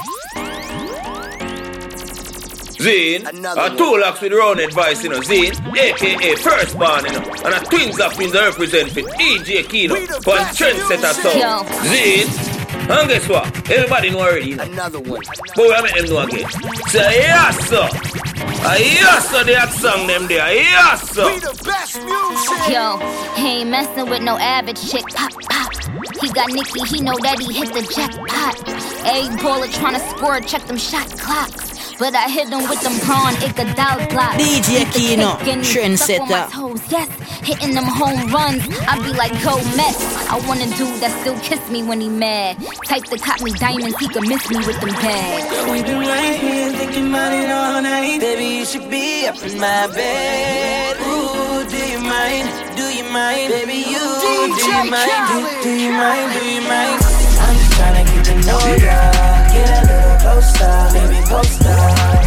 Zine, a 2 locks with round advice, you know, Zine, aka Firstborn, you know, and a twins of twins represent for DJ Kino, for Trendsetter Sound. Zine, and guess what? Everybody know already, you know. Another one. But we'll make them know again. So, yes, sir. Yes, sir, that song them there. Yes, sir. We the best music. Yo, he ain't messing with no average chick. Pop, pop. He got Nicky, he know that he hit the jackpot. A baller tryna score, check them shot clocks. But I hit him with them prawn, Ichabod blocks. DJ Kino, Trendsetter. Yes, hitting them home runs. I be like, go Mets. I want a dude that still kiss me when he mad. Type to cop me diamonds, he can miss me with them bags. Girl, we been right here thinking about it all night. Baby, you should be up in my bed. Ooh, do you mind? Do you mind? Baby, you do you mind? Do you mind? Do you mind? I'm just tryna get to know ya. Get a little closer, baby, closer.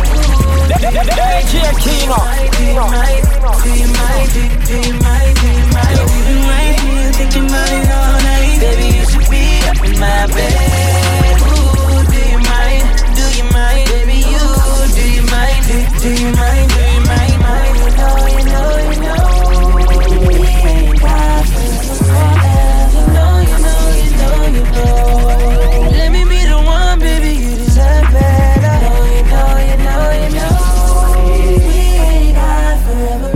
DJ Kino. Do you mind? Do you mind? Do you mind? Do you mind? We've been right here thinking about it all night. Baby, you should be up in my bed. Ooh, do you mind? Do you mind? Baby, you do you mind? Do you mind? Do you mind? You know. We ain't got forever. You know. Let me be the one, baby. You deserve better. You know. We ain't got forever.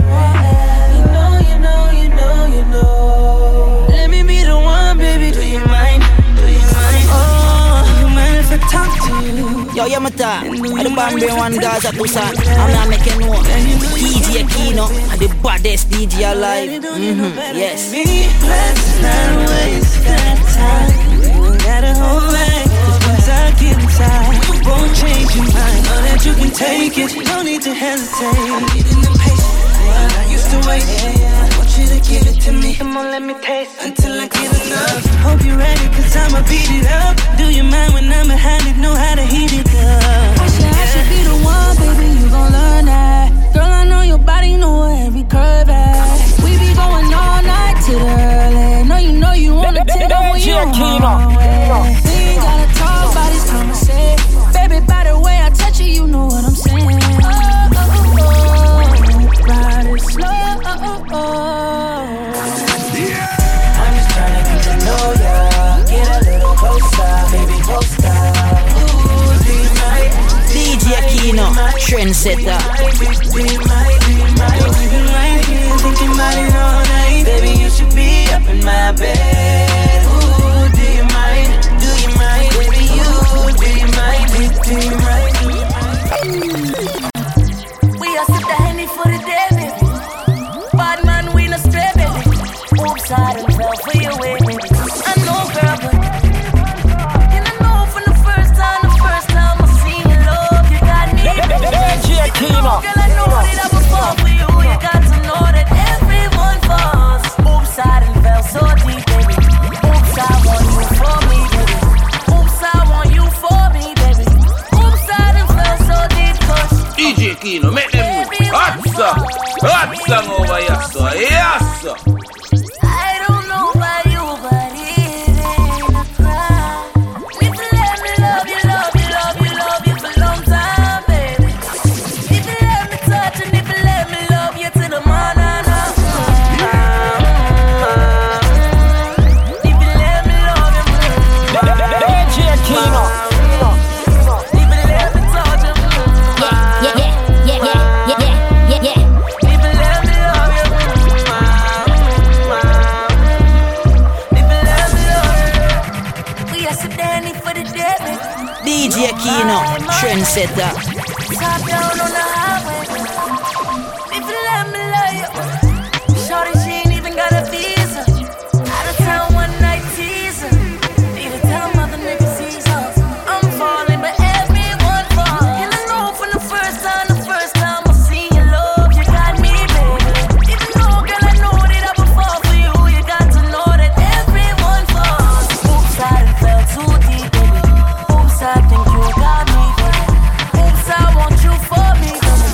You know. Let me be the one, baby. Do you mind? Do you mind? Oh, you mind if I talk to you? Yo, Yamata, I the Bambi one Gaza Tucson. I'm not making no DJ Kino, I the baddest DJ alive. Yes. Let's not waste that time. You ain't gotta hold back, 'cause once I get inside, you won't change your mind. Know that you can take it, you don't need to hesitate. Getting impatient, yeah, I used to wait. I want you to give it to me. Come on, let me taste until I get enough. Hope you're ready, 'cause I'ma beat it up. Do you mind when I'm behind it? Know how to heat it up. I should be the one, baby, you gon' learn that. Girl, I know your body, know every curve at. We be going all night to the early. Know you wanna take up when you on my way. We ain't gotta talk about this conversation. Baby, by the way I touch you, you know what I'm saying. Ride it slow. I'm just tryna get to know ya. Get a little closer, baby, closer. Ooh, do you mind? DJ Kino, Trendsetter. Do you mind? We've been right here thinking about it all night. Baby, you should be up in my bed. Ooh, do you mind? Do you mind? Baby, you do you mind? Do you mind? Do you mind? We are sip the Henny for the day, baby. Bad man, we no stray, baby. Oops, I done fell for your way, baby. I know, girl, but and I know from the first time I seen your love, you got me. DJ Kino. Girl, I know that I would fall for you. You got to know that everyone falls. Oops, I done fell so deep, baby. Oops, I want you for me, baby. Oops, I want you for me, baby. Oops, I done fell so deep, 'cause DJ Kino, make them move. Hot song over here, sir. Yes, sir. I don't know about you, but it ain't a crime. If you let me love you for a long time, baby. If you let me touch and if you let me love you till the morning. If you let me love you, DJ Kino. if you let me touch you, Yeah. if you let me love you. DJ Kino, Trendsetter. Top down on the highway. If you let me love you. Shorty, she ain't even got a visa. Out of town one night teaser. Need to tell mother niggas he's us. I'm falling, but everyone falls. And I know from the first time I seen your love, you got me, baby. If you know, girl, I know that I would fall for you. You got to know that everyone falls. Oops, I done fell too deep, baby. Oops, I think you got me, baby. Oops, I want you for me, baby.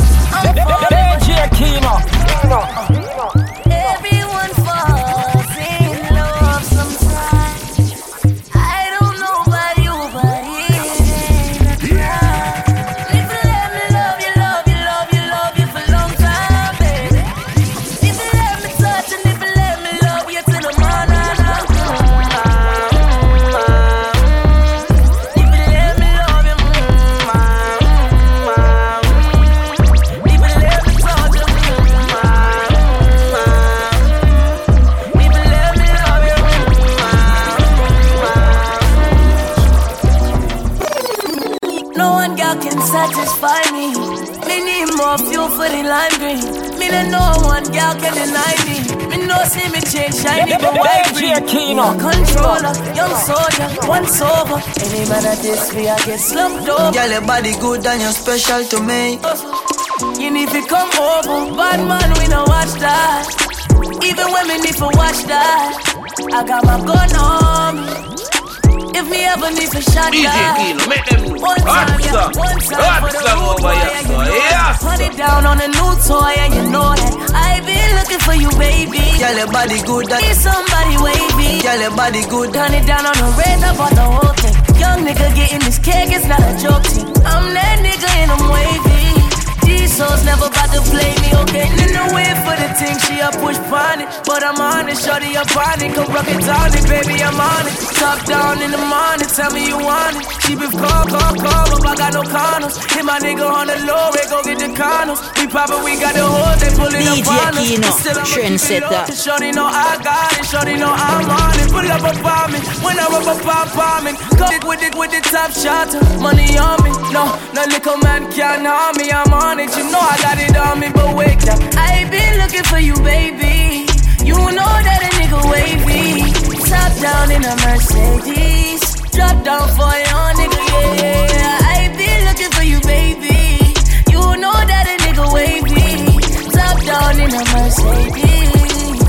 girl can satisfy me. Me need more fuel for the lime green. Me don't know one girl can deny me. Me no see me change shiny but white green. Controller, young soldier, once over. Any man at this way I get slumped over. Girl, your body good and you're special to me. You need to come over. Bad man, we don't watch that. Even when me need to watch that, I got my gun on me. If me ever need to shot DJ Kino, make them one time for the road boy, and you know that. Put it down on a new toy, and you know that. I been looking for you, baby. Girl, your body good. Need somebody wavy. Girl, your body good. Turn it down on the red, I bought the whole thing. Young nigga getting this cake, it's not a joke thing. I'm that nigga and I'm wavy. These souls never about to play me, okay? In the way for the thing, she a push on it. But I'm on it, shorty up on it. Come rock it on it, baby, I'm on it. Top down in the morning, tell me you want it. She be call, but I got no condoms. Hit my nigga on the low, we go get the condoms. We poppin', we got the hood, they pullin' up on us. DJ Kino, trendsetter. Shorty know I got it, shorty know I'm on it. Pull up on me, when I rub up on me. Go with the top shot, money on me. No little man can't harm me, I'm on it. You know I got it on me, but wake up. I been looking for you, baby. You know that a nigga wavy. Top down in a Mercedes. Drop down for your nigga, yeah. I been looking for you, baby. You know that a nigga wavy. Top down in a Mercedes.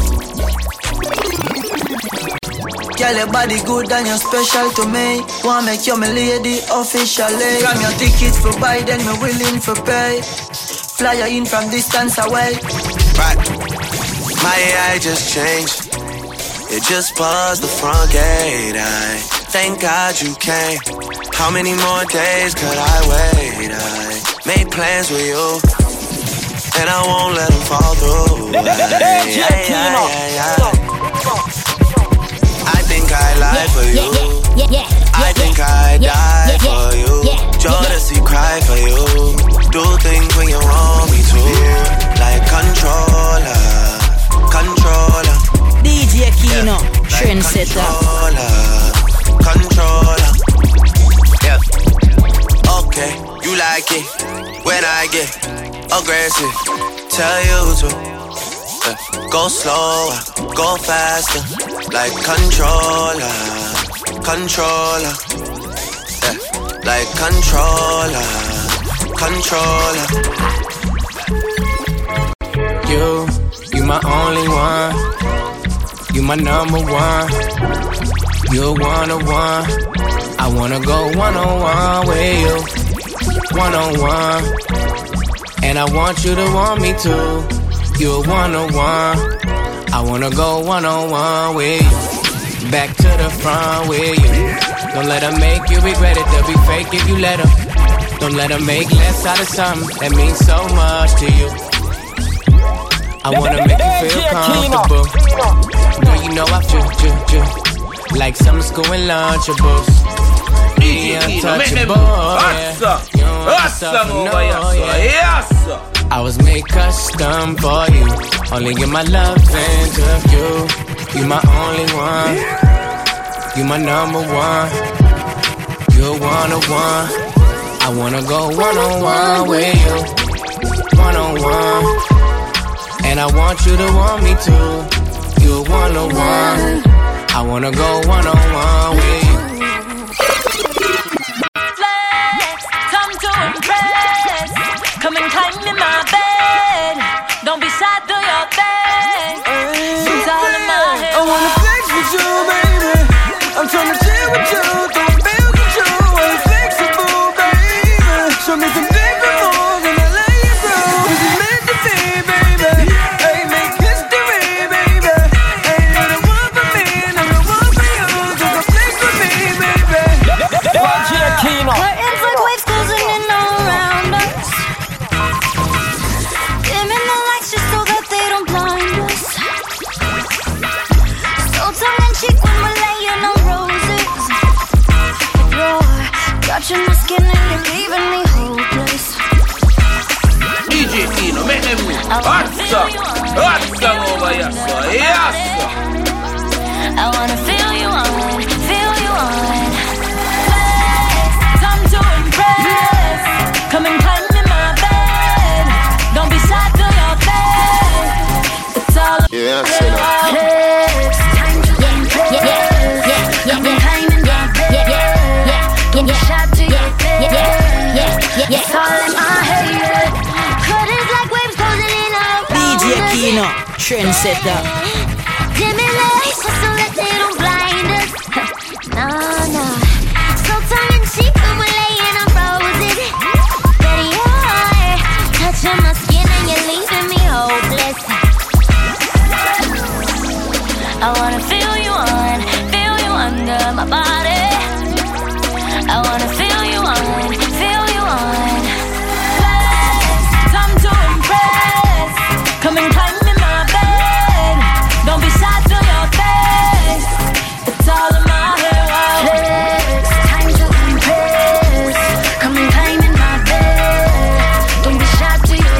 Girl, your body good and you're special to me. Wanna make you my lady officially. Got me your tickets for buy, then me willing for pay. Fly you in from distance away. Right, my AI just changed. It just buzzed the front gate. I thank God you came. How many more days could I wait? I made plans with you, and I won't let them fall through. I think I lie for you. I think I die for you. Jodeci cry for you. Do things when you want me to. Like controller. DJ Kino, trendsetter. Controller. Yeah. Okay, you like it when I get aggressive. Tell you to. Go slower, go faster, like controller. Yeah, like controller. You my only one. You my number one. You're one-on-one. I wanna go one-on-one with you. One-on-one. And I want you to want me too. You're one-on-one. I wanna go one-on-one with you. Back to the front with you. Don't let them make you regret it. They'll be fake if you let them. Don't let them make less out of something that means so much to you. I wanna make you feel comfortable. Girl, you know I feel like summer school and lunchables. Be untouchable. I was made custom for you. Only give my love into you. You my only one. You my number one. You're one-on-one. I wanna go one-on-one with you. One-on-one. And I want you to want me too. You're one-on-one. I wanna go one-on-one with you. Flex, time to impress. Come and climb in my bed. Don't be shy, do your best. It's all in my head. I wanna flex with you, baby. I'm tryna chill with you, don't feel with you. I'm flexible, baby. Show me some different moves and I lay you through. This is meant to be, baby. Hey, make history, baby. Ain't no one for me, no one for you. So come flex with me, baby. DJ Kino. Curtains like waves closing in around us. Dimming the lights just so that they don't blind us. So tongue in cheek when we're laying on roses. You're touching my skin and you're leaving me hopeless. DJ Kino, make them move. Hot song over here, so yes. I wanna feel you on. Flex, time to impress. trendsetter. Dimmy lights, just so that they don't blind us. No. So tongue in cheek when we're laying on roses. Betty, you're touching my skin and you're leaving me hopeless. I wanna feel you under my body. I wanna feel you on. Time to impress. Come and climb in my bed. Don't be shy to your face. It's all in my head. Flex. Time to impress. Come and climb in my bed. Don't be shy to your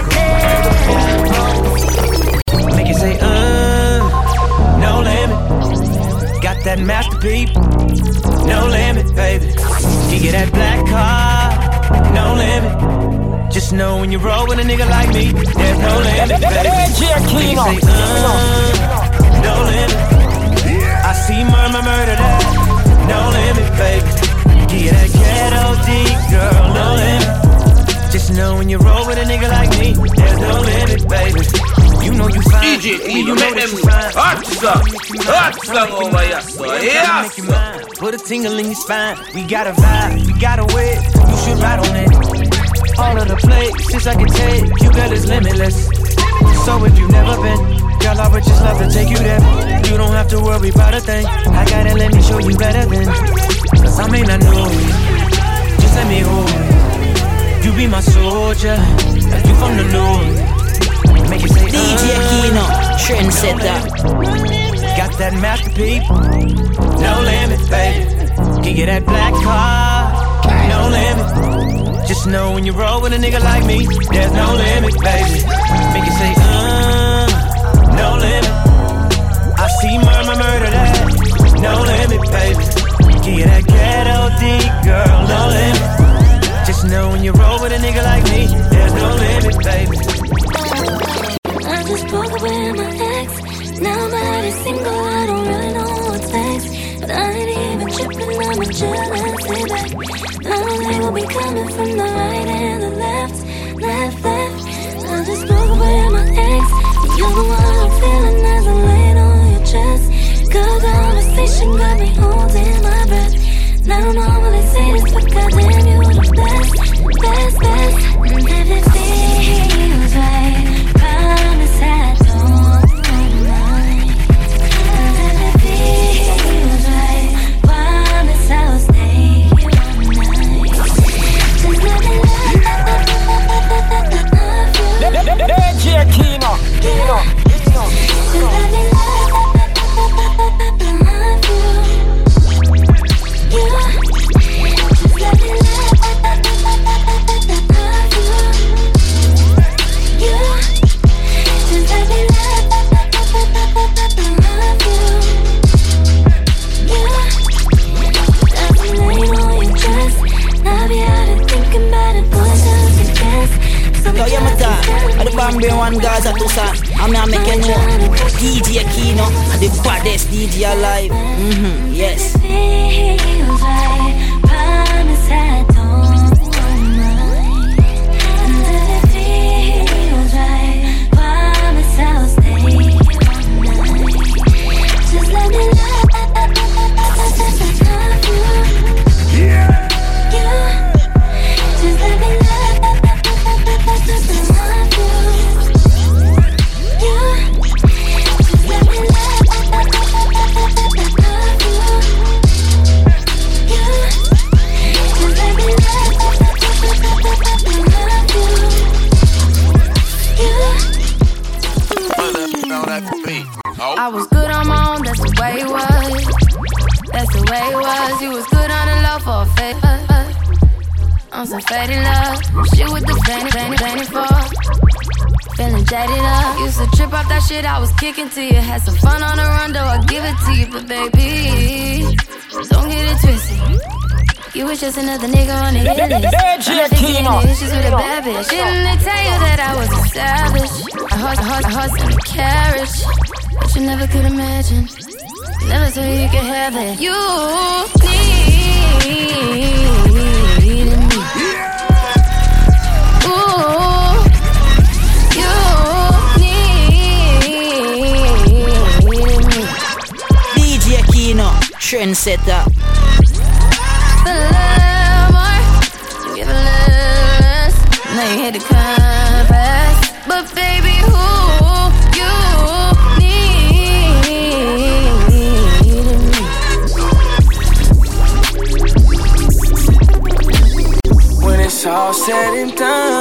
face. Make it say, no limit. Got that masterpiece. No limit, baby. You get that black car. No limit. Just know when you roll with a nigga like me, there's no limit, baby. Make it say, no limit. I see murder that. No limit, baby. Get that ghetto D, girl. No limit. Just know when you roll with a nigga like me, there's no limit, baby. You know you fine. DJ you make them hot song over here, so yes. Put a tingle in your spine. We got a vibe, we got a way. You should ride on it. All of the places I can take you, girl, is limitless. So if you've never been, girl, I would just love to take you there. You don't have to worry about a thing. I gotta let me show you better than. Cause I may not know you, just let me hold you. You be my soldier, like you from the north. Make it say, DJ Kino, trendsetter. Got that masterpiece, no limit, baby. Can get that black car, no limit. Just know when you roll with a nigga like me, there's no limit, baby. Make it say, no limit. I see murder that, no limit, baby. Can get that ghetto D, girl, no limit. Just know when you roll with a nigga like me, there's no limit, baby. I just broke up with my ex. Now my heart is single, I don't really know what's next. But I ain't even tripping, I'ma chill and stay back. Now they will be coming from the right and the left. I just broke up with my ex. You're the one I'm feeling as I'm laying on your chest. Good conversation got me holding my breath. Now I don't know what they say this, but goddamn you the best. And if it feels right, promise I don't mind. And if it feels right, promise I'll stay here all night. Just let me love DJ Kino. Just let me One Gaza to sa, I'm not making no DJ Kino, the baddest DJ alive. Yes. Feels right, promise I don't mind. And if it feels right, promise I'll stay all night. Just let me love you. Just let me love you. I was good on my own, that's the way it was. That's the way it was. You was good on the low for a favor. I'm so faded love. Shit with the fanny for. Feeling jaded up. Used to trip off that shit I was kicking to you. Had some fun on the run, though I give it to you. But baby, don't get it twisted. You was just another nigga on the hit list. I'm not thinking any issues with a bad bitch. Didn't they tell you that I was a savage? I hustle in a carriage, but you never could imagine. Never thought you could have it. You needed me. Ooh, you needed me. Trendsetter. The love more, give a little less. Now you hit the compass, but baby, who you need? When it's all said and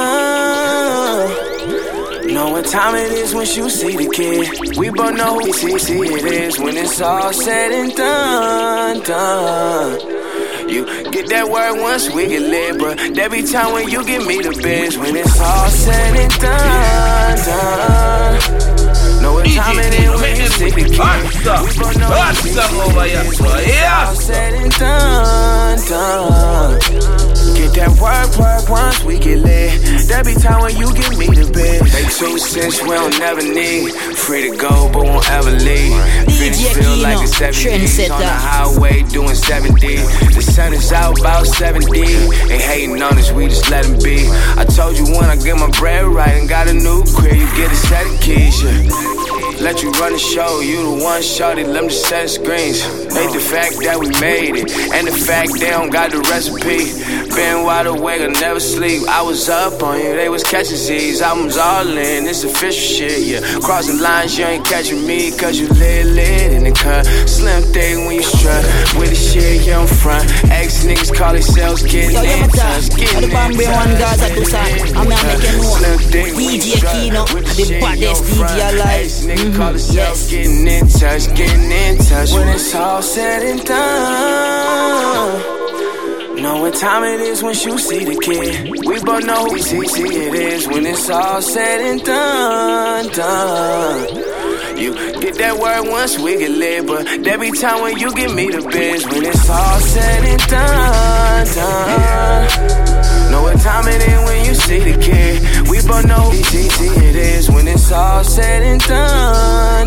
done, know what time it is when you see the kid. We both know who see it is when it's all said and done. You get that word once we get lit, but there be time when you give me the biz. When it's all said and done. Know what time it is when you see the kid. We both know who see it is when it's all said and done. Get that work once we get lit. There be time when you give me the biz. They 2 cents we don't never need. Free to go but won't ever leave. DJ Feel like it's 70s on the highway doing 70. The sun is out about 70. Ain't hating on us, we just let them be. I told you when I get my bread right and got a new crib, you get a set of keys, yeah. Let you run the show, you the one shorty, let them just set the screens. Hate the fact that we made it, and the fact they don't got the recipe. Been wide awake, I never sleep. I was up on you, they was catching Z's. Albums all in, it's official shit, yeah. Crossing lines, you ain't catching me, cause you lit in the cut. Slim thing when you strut, with the shit you on front. Ex niggas call themselves getting in touch. Getting in touch. I'm making one. DJ Kino, the baddest DJ alive. Call yourself getting in touch. When it's all said and done, know what time it is when you see the kid. We both know who see it is when it's all said and done. You get that word once we get lit, but there be time when you give me the biz. When it's all said and done. Know what time it is when you see the kid. We both know who see it is when it's all said and done.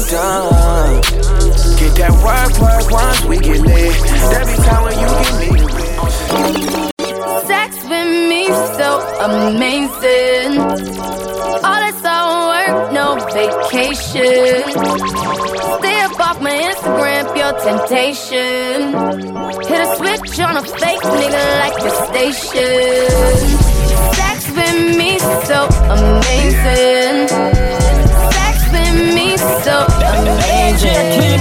Get that work once we get lit. There be time when you give me the biz. Sex with me so amazing. All this all work, no vacation. Stay up off my Instagram, pure temptation. Hit a switch on a fake nigga like the station. Sex with me so amazing. Sex with me so amazing.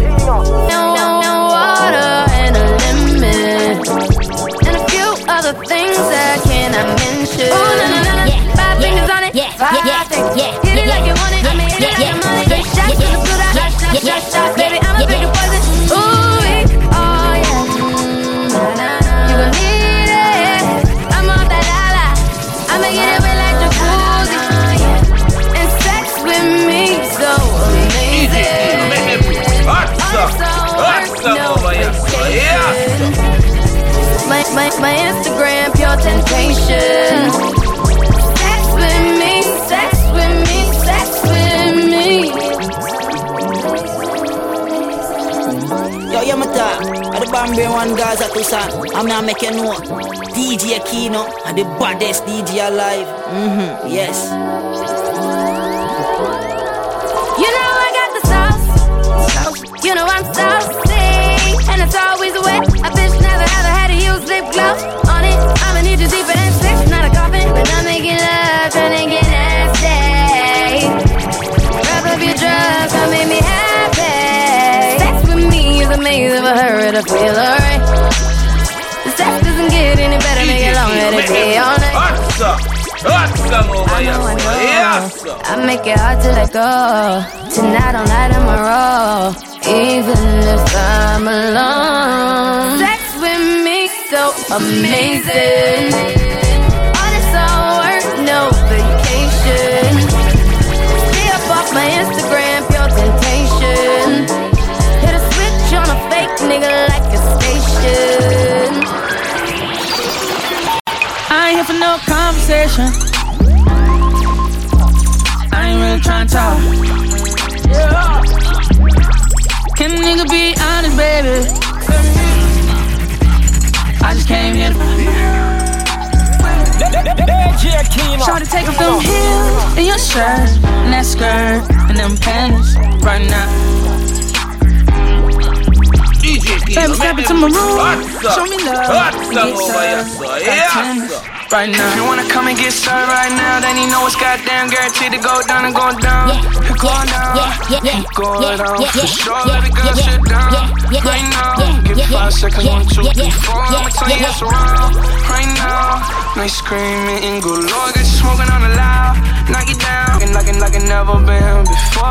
No water and a lemon. And a few other things I cannot mention. Oh, no. 5 fingers on it. Five things. Hit it like you want it. I mean, hit it like you want it. Take shots to the food. Shot. Baby, I'm a big poison. Ooh, oh yeah. You gon' need it. I'm off that lala. I'm making it wet like jacuzzi. And sex with me so amazing. My Instagram, pure temptation. Sex with me. Yo, Yamata, at the Bambay one Gaza to San. I'm not making no. DJ Kino, and the baddest DJ alive. Yes. You know I got the sauce. You know I'm saucy, and it's always wet. A bitch never ever had to use lip gloss on it. I'ma need you deeper than 6, not a coffin. But I'm making love, trying to get nasty. Wrap up your drugs, come make me happy. Sex with me is amazing for her to feel alright. The sex doesn't get any better, make it long, let it be all night. I know. I make it hard to let go. Tonight all night I'm a roll, even if I'm alone. Sex with me so amazing. All this all work, no vacation. Stay up off my Instagram, pure temptation. Hit a switch on a fake nigga like a station. I ain't here for no conversation. I ain't really tryna talk. Yeah. Can a nigga be honest, baby? I just came here to Shorty, take off them heels and your shirt and that skirt and them panties right now. DJ Kino. Step into my room, show me love. Hot song over here, so yeah. Right now. If you wanna come and get served right now, then you know it's goddamn guaranteed to go down and go down. Going down, going down. For sure, every girl sit down. Right now, give 5 seconds, 1, 2, 3, 4. I'ma turn your ass around. Right now, nice screaming and good Lord, got you smoking on the loud. Knock it down, and like it never been before.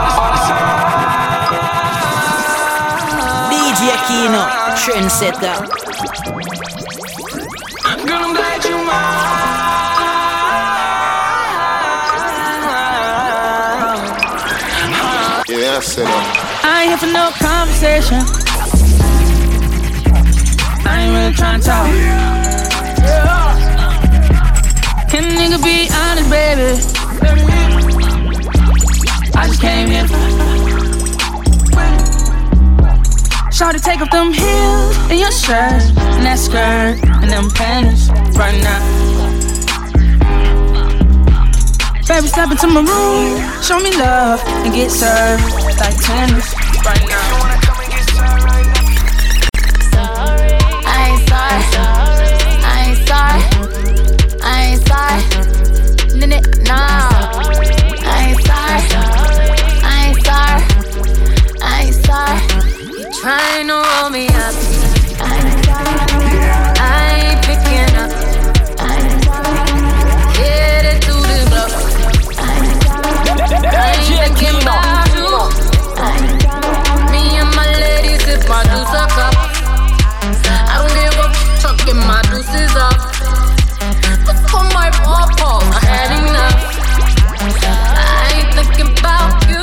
DJ Kino, trendsetter. Girl, I'm glad you mine. Yeah, I said that. I ain't here for no conversation. I ain't really tryna talk. Can a nigga be honest, baby? I just came here. Shawty, take off them heels and your shirt and that skirt and them panties right now. Baby, step into my room, show me love and get served like tennis right now. I ain't sorry. I ain't sorry. I ain't sorry. Nah. I ain't sorry. I ain't sorry. I ain't sorry. Trying to roll me up. I ain't picking up. Get it through the block. I ain't thinking about you. Me and my ladies sip my juice a cup. I don't give a fuck, get my juices up. What's on my ball? I had enough. I ain't thinking about you.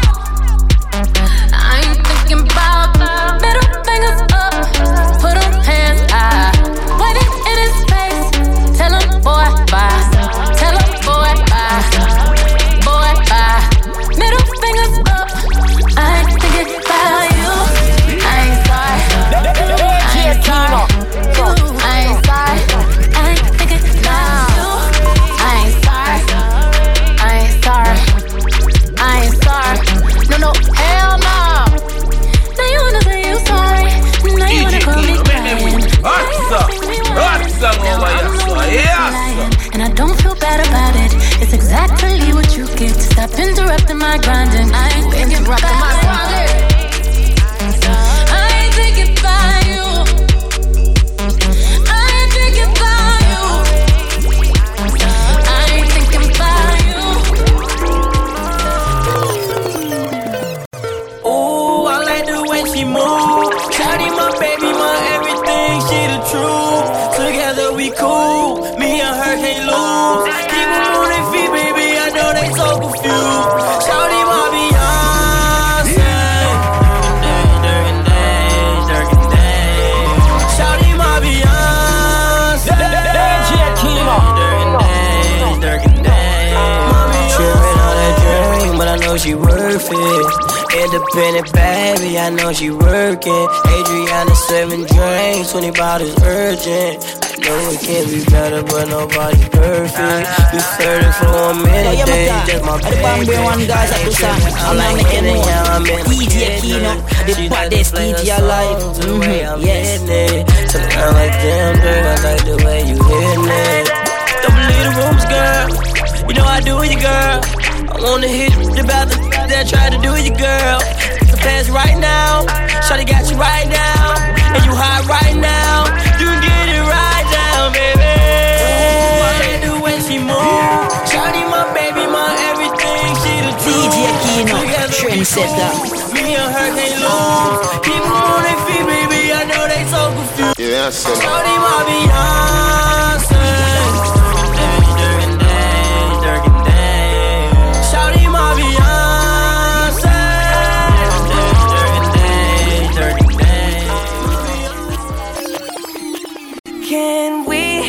I ain't thinking about middle fingers up, put them hands high, wave it in his face, tell him boy bye, tell him boy bye, middle fingers up. I ain't thinking about you. I ain't sorry. I ain't sorry. I ain't sorry. I ain't thinking about you. I ain't sorry. I ain't sorry. I ain't sorry. No, hell no. Now you wanna say you sorry. Now you wanna call me crying. Hot song over here, so yeah. And I don't feel bad about it. It's exactly what you get. Stop interrupting my grinding. I ain't interrupting my grinding. I ain't thinking about you. I ain't thinking about you. I ain't thinking about you. Ooh, I like the way she move. Shawty, my baby, my everything, she the truth. Together we cool, me and her can't lose. Keep them on their feet, baby, I know they so confused. Shawty, my Beyonce. Shawty, my Beyonce. DJ Kino. Trippin' on that drink, but I know she worth it. Independent baby, I know she working. Adriana 7 drinks, 20 bottles urgent. I know it can't be better, but nobody's perfect. We flirted for a minute, they just my baby. I'm like DJ Kino, the baddest DJ alive. Yes. Turn around like damn, girl, I like the way you hitting it. Don't believe the rumors, girl. You know I do with you, girl. I wanna hit about the that try to do with you, girl. The pass right now. Shawty got you right now. And you hot right now. You can get it right now, baby. Ooh, I like the way she move. Shawty, my baby, my everything. She the truth. DJ Kino, trendsetter. Me and her can't lose. Keep them on their feet, baby. I know they so confused. Yeah, I said that. Shawty, my Beyonce. Shawty, my Beyonce. Can we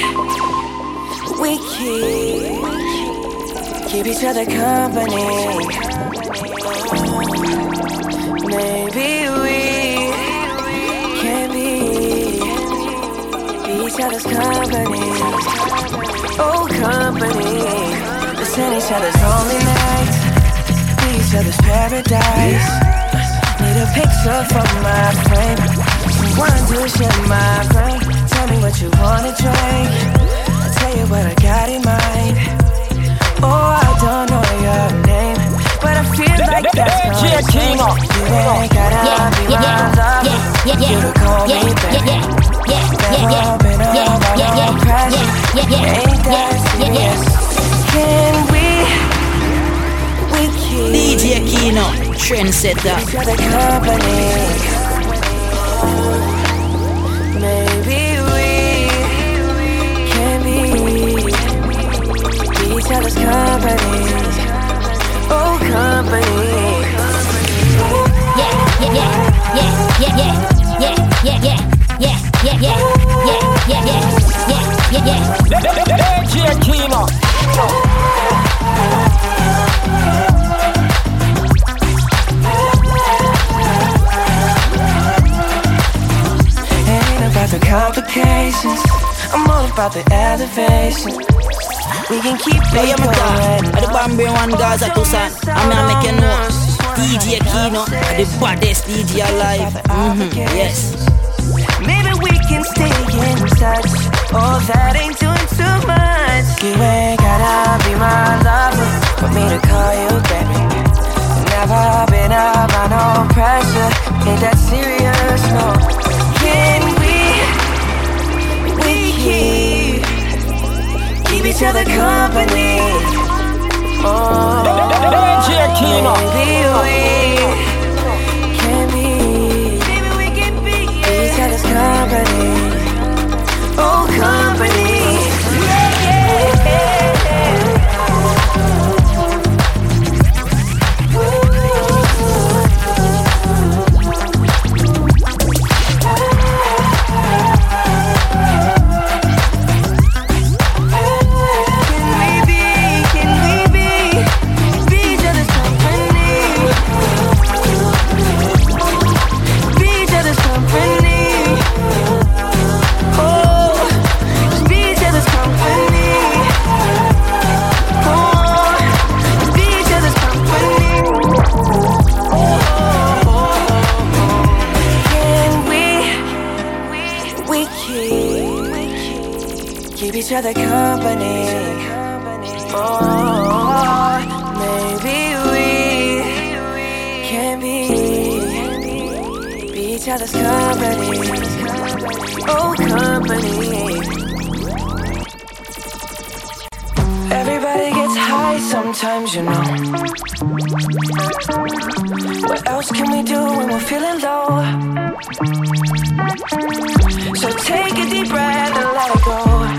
keep each other company? Maybe we can be each other's company. Oh, company. Let's end each other's lonely nights, be each other's paradise. Need a picture from my frame, Wanna do shit my brain. Tell me what you wanna drink. I'll tell you what I got in mind. Oh, I don't know your name, but I feel like that's gonna change. You ain't gotta be my lover. You to call me baby. Never been under no pressure. Ain't that serious? Can we keep DJ Kino, trendsetter. each other company? Maybe we can be each other's company. Oh, company. DJ Kino. Ain't about the complications. I'm all about the elevation. We can keep it Hey, I'm a going. the Bambay one Gaza Tucson. I'm gonna make you know. DJ Kino, the baddest DJ alive. Yes. Maybe we can stay in touch. Oh, that ain't doing too much. You ain't gotta be my lover for me to call you baby. Never been under no pressure. Ain't that serious, no. Can we keep each other company? Oh, DJ Kino. maybe we can be each other's company. Oh, company. Can we be each other's company? Be each other's company. Oh, be each other's company. Oh, be each other's company. Can we keep each other company? Oh, maybe we can be each other's company. Oh, company. Everybody gets high sometimes, you know. What else can we do when we're feeling low? So take a deep breath and let it go.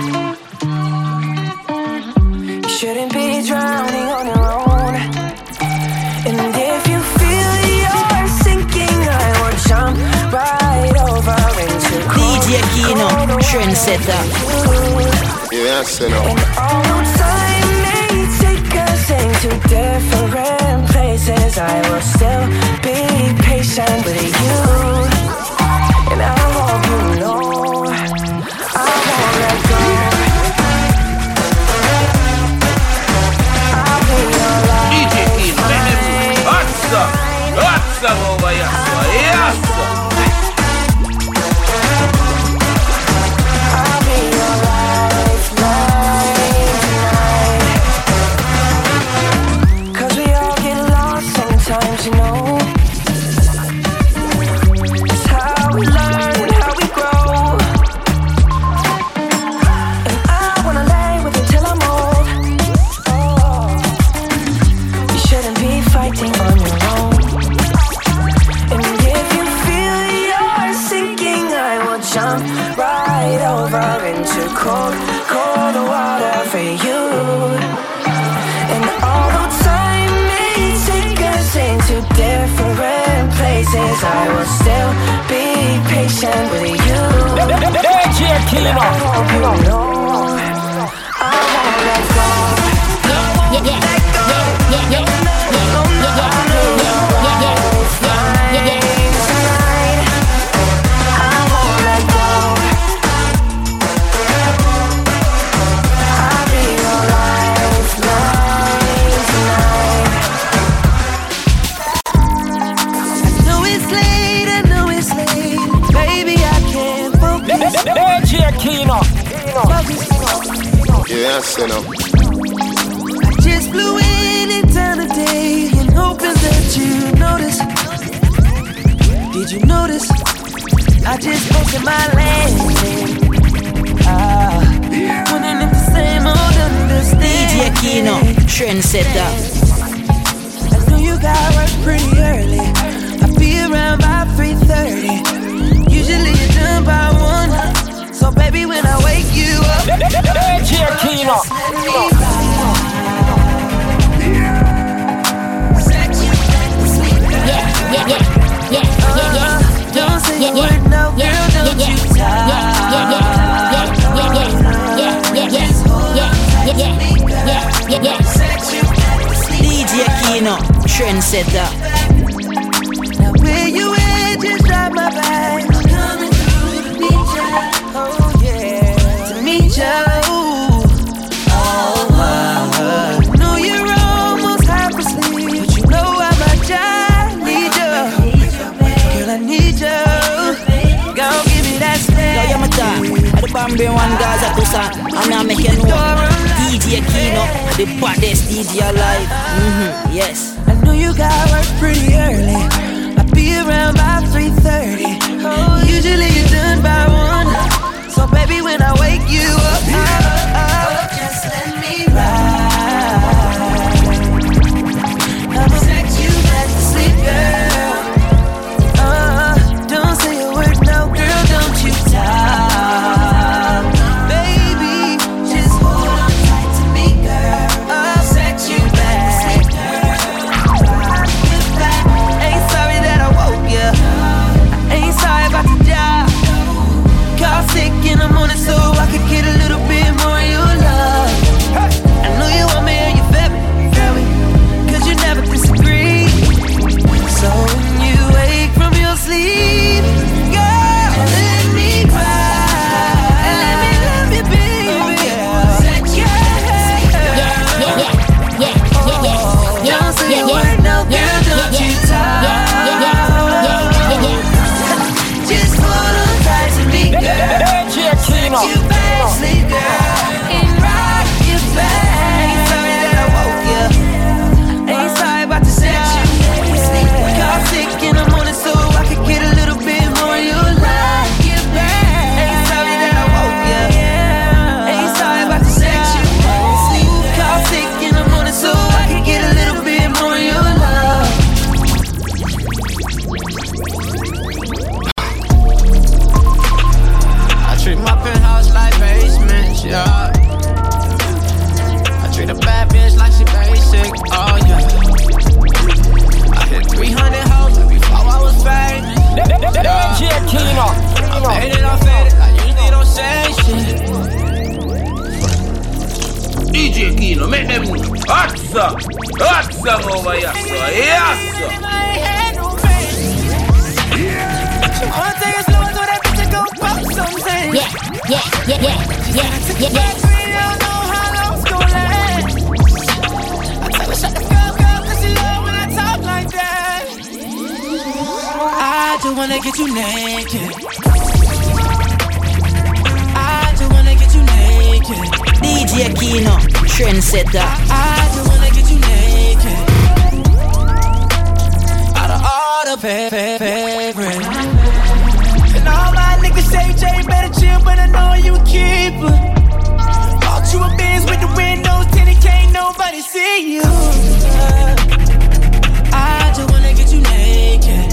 You shouldn't be drowning on your own. And if you feel you're sinking, I will jump right over into DJ Kino, trendsetter. Yes, you know. And although time may take us into different places, I will still be patient with you. And I hope you know I won't let go. I'll be your life. DJ Kino, let me move. Hot stuff over here. Yes, sir. I'll be your lifeline tonight. 'Cause we all get lost sometimes, you know. It's how we learn and how we grow. And I wanna lay with you till I'm old. Oh, you shouldn't be fighting on your own. And if you feel you're sinking, I will jump right over into cold, cold water for you. And although time may take us into different places, I will still be patient with you. DJ Kino. I hope you know I won't let go. Let go. Baby, I Yeah, I know. I just blew in eternity and hoping that you notice. Did you notice? I just posted my landing. Wondering if the same old understanding. DJ Kino, trendsetter. I know you got work pretty early. I'll be around by 3:30. Usually you're done by 1. So baby, when I wake you up, DJ Kino. Don't say a word, no girl, don't you talk. DJ Kino, trendsetter. Now where you at, just drop my bag. Coming through to meet ya. Oh yeah, to meet ya. Oh, know you're almost half asleep, but you know how much I need ya. Girl, I need ya. Go give me that stay. Yo, I'm a dog. I the Bambay one guys at Tucson. I'm not making no DJ Kino, the baddest DJ alive. Yes. I know you got work pretty early. I'll be around by 3:30. Usually you're done by 1. So baby, when I wake you up, just let me ride. I'ma set you back to sleep, girl. Don't say a word, no girl, don't you talk. Baby, just hold on tight to me, girl. I'll set you back to sleep, girl. Ain't sorry that I woke ya. I ain't sorry about the job. Call sick in the morning so I could get a little bit more of your love. I know you want me and you feel me, cause you never disagree. So when you wake from your sleep, girl, let me cry and let me love you, baby. Don't say a word, no girl, don't you talk. Just hold on tight to me, girl. DJ Kino. You back, sleep, girl, and rock your back. Ain't sorry that I woke you. Ain't sorry about the sex you sleep. Call sick in the morning so I could get a little bit more of your love. Ain't sorry that I woke you. Ain't sorry about the sex you sleep. Call sick in the morning so I could get a little bit more of your love. I treat my penthouse like basements, yeah. I treat a bad bitch like she basic, oh yeah. I hit 300 hoes before I was famous. DJ Kino. I'm faded, I'm faded, I usually don't say shit. DJ Kino, make them hot song over here, so yes, sir. I'll take it slow so that bitch go pop something. Yeah. I don't know how long's gonna last. I tell her shut the fuck up cause she love when I talk like that. I just wanna get you naked. I just wanna get you naked. DJ Kino, trendsetter. I just wanna get you naked. Out of all the favorites. And all my niggas say Jay better chill, but I know you a keeper. Bought you a Benz with the windows tinted, can't nobody see you. I just wanna get you naked.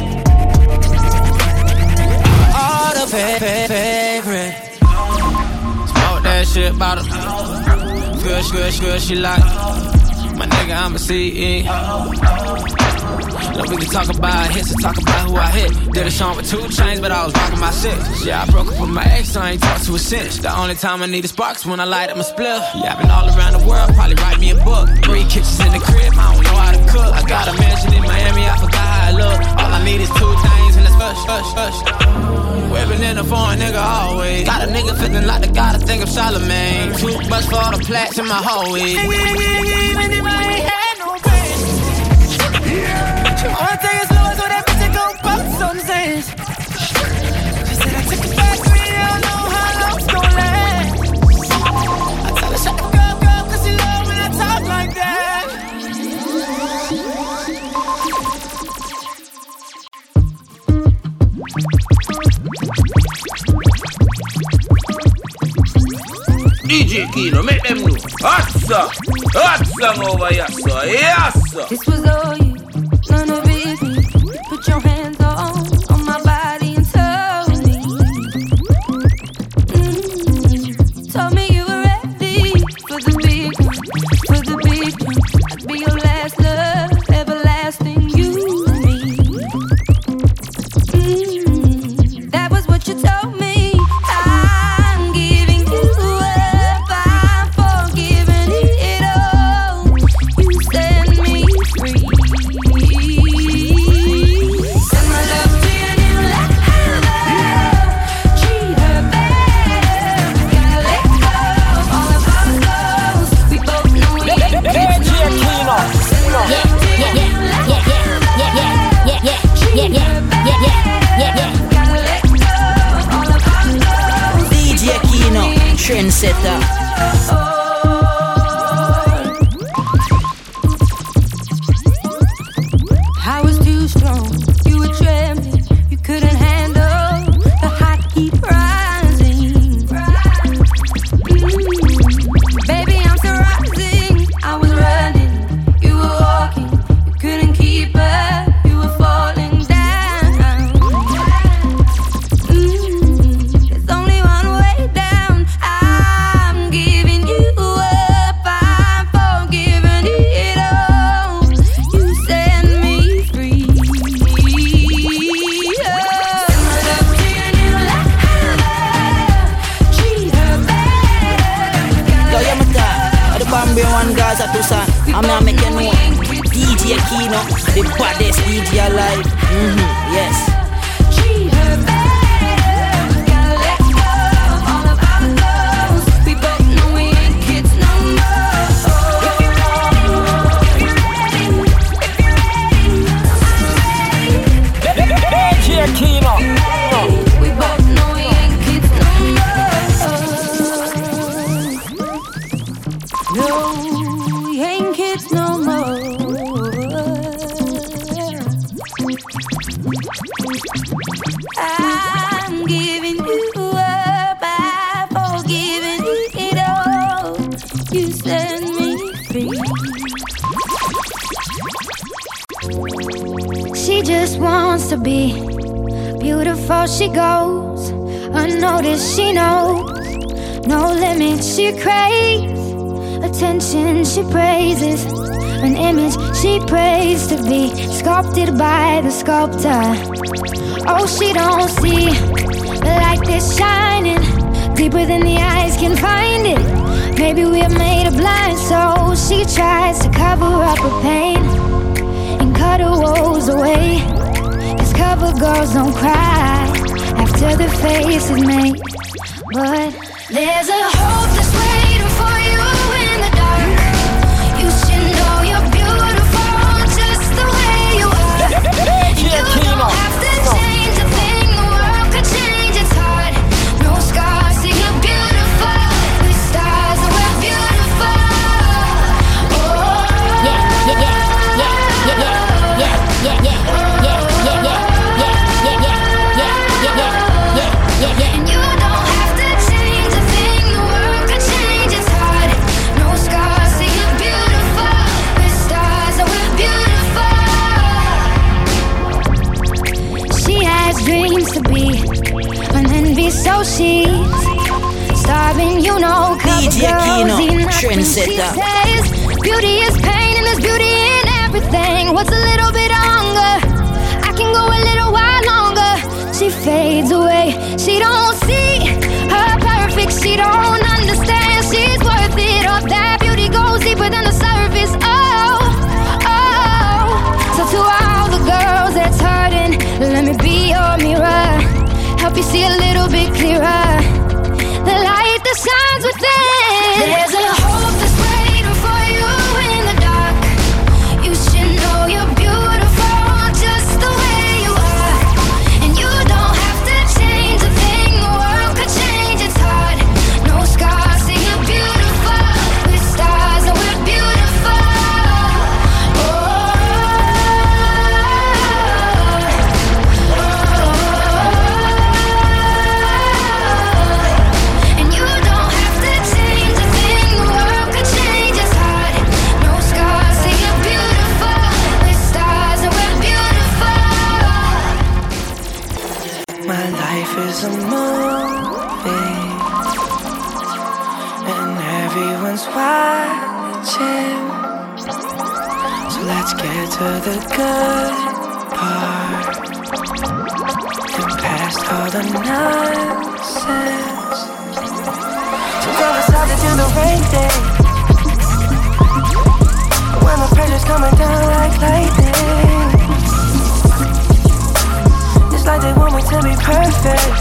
All the favorite. Smoke that shit bottle. Good, she like. My nigga, I'm a CE. Look, we can talk about hits and talk about who I hit. Did a song with 2 chains, but I was rocking my 6. Yeah, I broke up with my ex, I ain't talked to her since. The only time I need a spark's when I light up my spliff. Yeah, I've been all around the world, probably write me a book. 3 kitchens in the crib, I don't know how to cook. I got a mansion in Miami, I forgot how I look. All I need is 2 things and it's hush. Whipping in a foreign nigga always. Got a nigga feeling like the god, I think of Charlemagne. 2 bucks for all the plaques in my whole week. I'll take it slow so that bitch go pop some sense. She said I took it back, I don't know how long's gonna last. I tell her shut the DJ Kino, make them know. Hot song over here, sir. Yes, sir. This was all you, none of it me. You put your hands on my body and told me. Told me you were ready for the big one, for the big one. I'd be your last love, everlasting you and me. That was what you told me. I'm giving you up, I'm forgiving it all. You set me free. Send my love to your new lover. Treat her better. Gotta let go of all of our goals. We both know we ain't DJ Kino. Send my love to your new lover. Treat her better. Gotta let go of all of our goals. DJ Kino, trendsetter. I was too strong, you were trembling, you couldn't handle the hot heat rising. Baby, I'm surrising, I was running, you were walking, you couldn't keep up, you were falling down. There's only one way down, I'm giving you up, I'm forgiving it all. You set me free. Send my love to your new lover. Treat her better. Yo, yeah, my dad. The Bambia one Gaza to son. I'm not making no DJ Kino, the baddest DJ alive. Yes. Treat her better. Gotta let go of all of our goals. We both know we ain't kids no more. If you're ready, DJ Kino. we both know we ain't kids no more. No, we ain't kids no more. I'm giving you up, I'm forgiving it all. You set me free. She just wants to be beautiful. She goes unnoticed. She knows no limits. She craves attention. She praises an image she prays to be sculpted by the sculptor. Oh, she don't see the light that's shining deeper than the eyes can find it. Maybe we're made of blind, so she tries to cover up her pain and cut her woes away. 'Cause cover girls don't cry after the face is made. But there's a hope that's waiting for you in the dark. You should know you're beautiful just the way you are. You don't have to change a thing, the world could change its heart. No scars, see you're beautiful. We're stars and we're beautiful. Oh, yeah. And you don't have to change a thing, the world could change its heart. No scars, see you're beautiful. We're stars and we're beautiful. She has dreams to be an envy, so she's starving, you know. Cover DJ girls Kino, eat nothing. She trendsetter. says beauty is pain and there's beauty in everything. What's a little bit of hunger? I can go a little while longer. She fades away. She don't see her perfect. She don't understand she's worth it. All that beauty goes deeper than the surface. Oh. So to all the girls that's hurting, let me be your mirror. Help you see a little bit clearer. The light that shines within. There's a hope that's waiting for you in the dark. You should know you're beautiful just the way you are. And you don't have to change a thing, the world could change its heart. No scars, see you're beautiful. We're stars and we're beautiful. And you don't have to change Everyone's watching, so let's get to the good part and past all the nonsense. So tell us how to do the right thing when the pressure's coming down like lightning. It's like they want me to be perfect,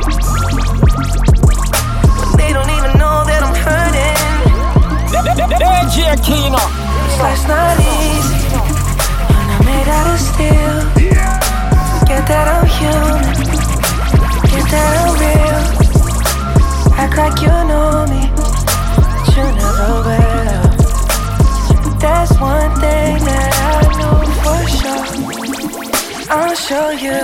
when they don't even know that I'm hurting. DJ Kino. This life's not easy, and I'm made out of steel. Forget that I'm human, forget that I'm real. Act like you know me, but you never will. But there's one thing that I know for sure, I'll show you.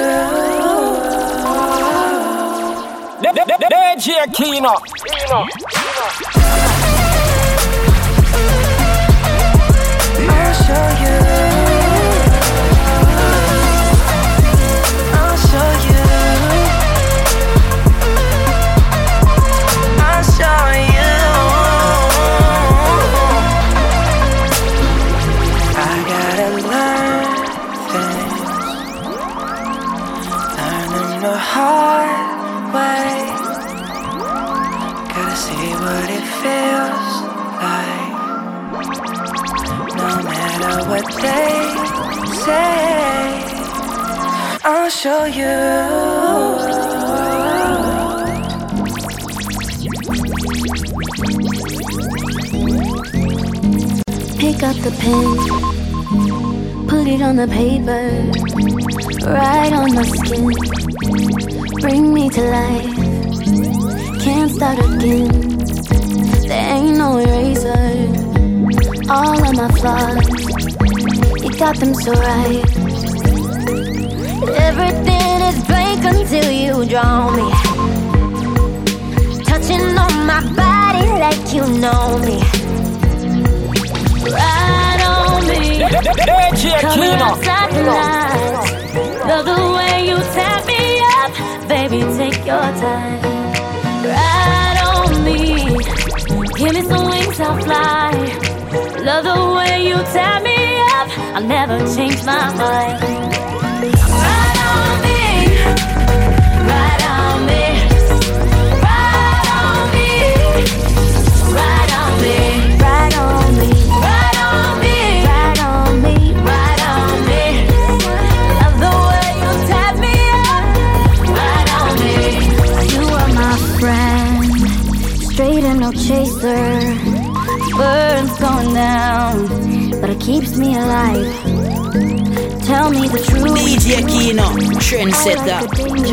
DJ Kino. I'll show you. I'll show you. I'll show you. I gotta learn things, learn them the hard way. Gotta see what it feels like, no matter what they say. I'll show you. Pick up the pen, put it on the paper, write on my skin, bring me to life, can't start again, there ain't no eraser, all of my flaws, you got them so right, everything is blank until you draw me, touching on my body like you know me. Ride on me, coming outside the lights. Love the way you tap me up, baby, take your time. Ride on me, give me some wings, I'll fly. Love the way you tap me up, I'll never change my mind. Ride on me, ride on me, ride on me, ride on me, ride on me. Straight and no chaser, burns going down, but it keeps me alive. Tell me the truth, DJ Kino, trendsetter.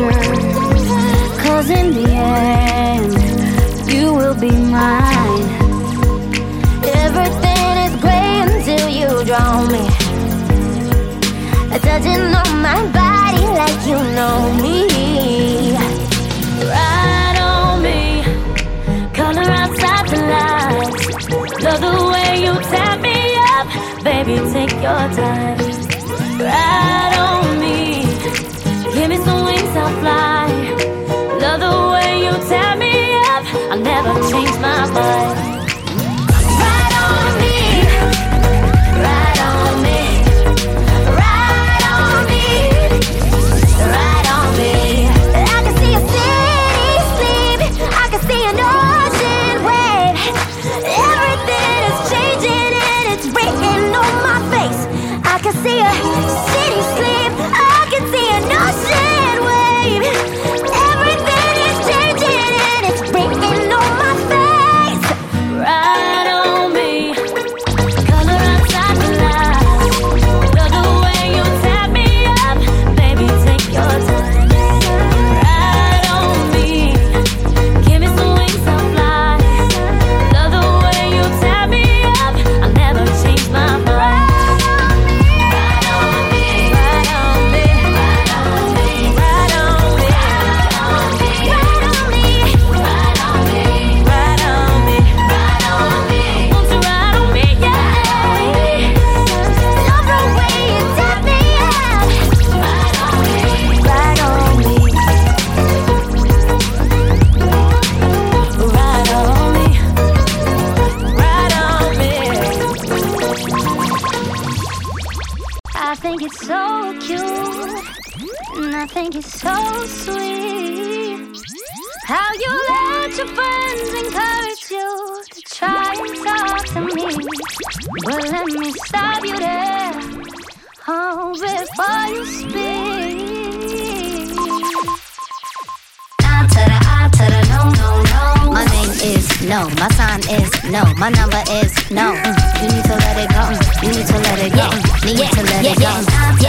Cause in the end, you will be mine. Everything is great until you draw me, touching on my body like you know me. Ride on me, color outside the lights. Love the way you tap me up, baby, take your time. Ride on me, give me some wings, I'll fly. Love the way you tap me up, I'll never change my mind. Ride on me, ride on me, ride on me, ride on me. I can see a city sleep, I can see an ocean wave. Everything is changing and it's written on my face. I can see I think it's so sweet how you let your friends encourage you to try and talk to me. But let me stop you there, oh, before you speak. I to the no, no, no. My name is no, my sign is no, my number is no. You need to let it go, you need to let it go, need to let it go.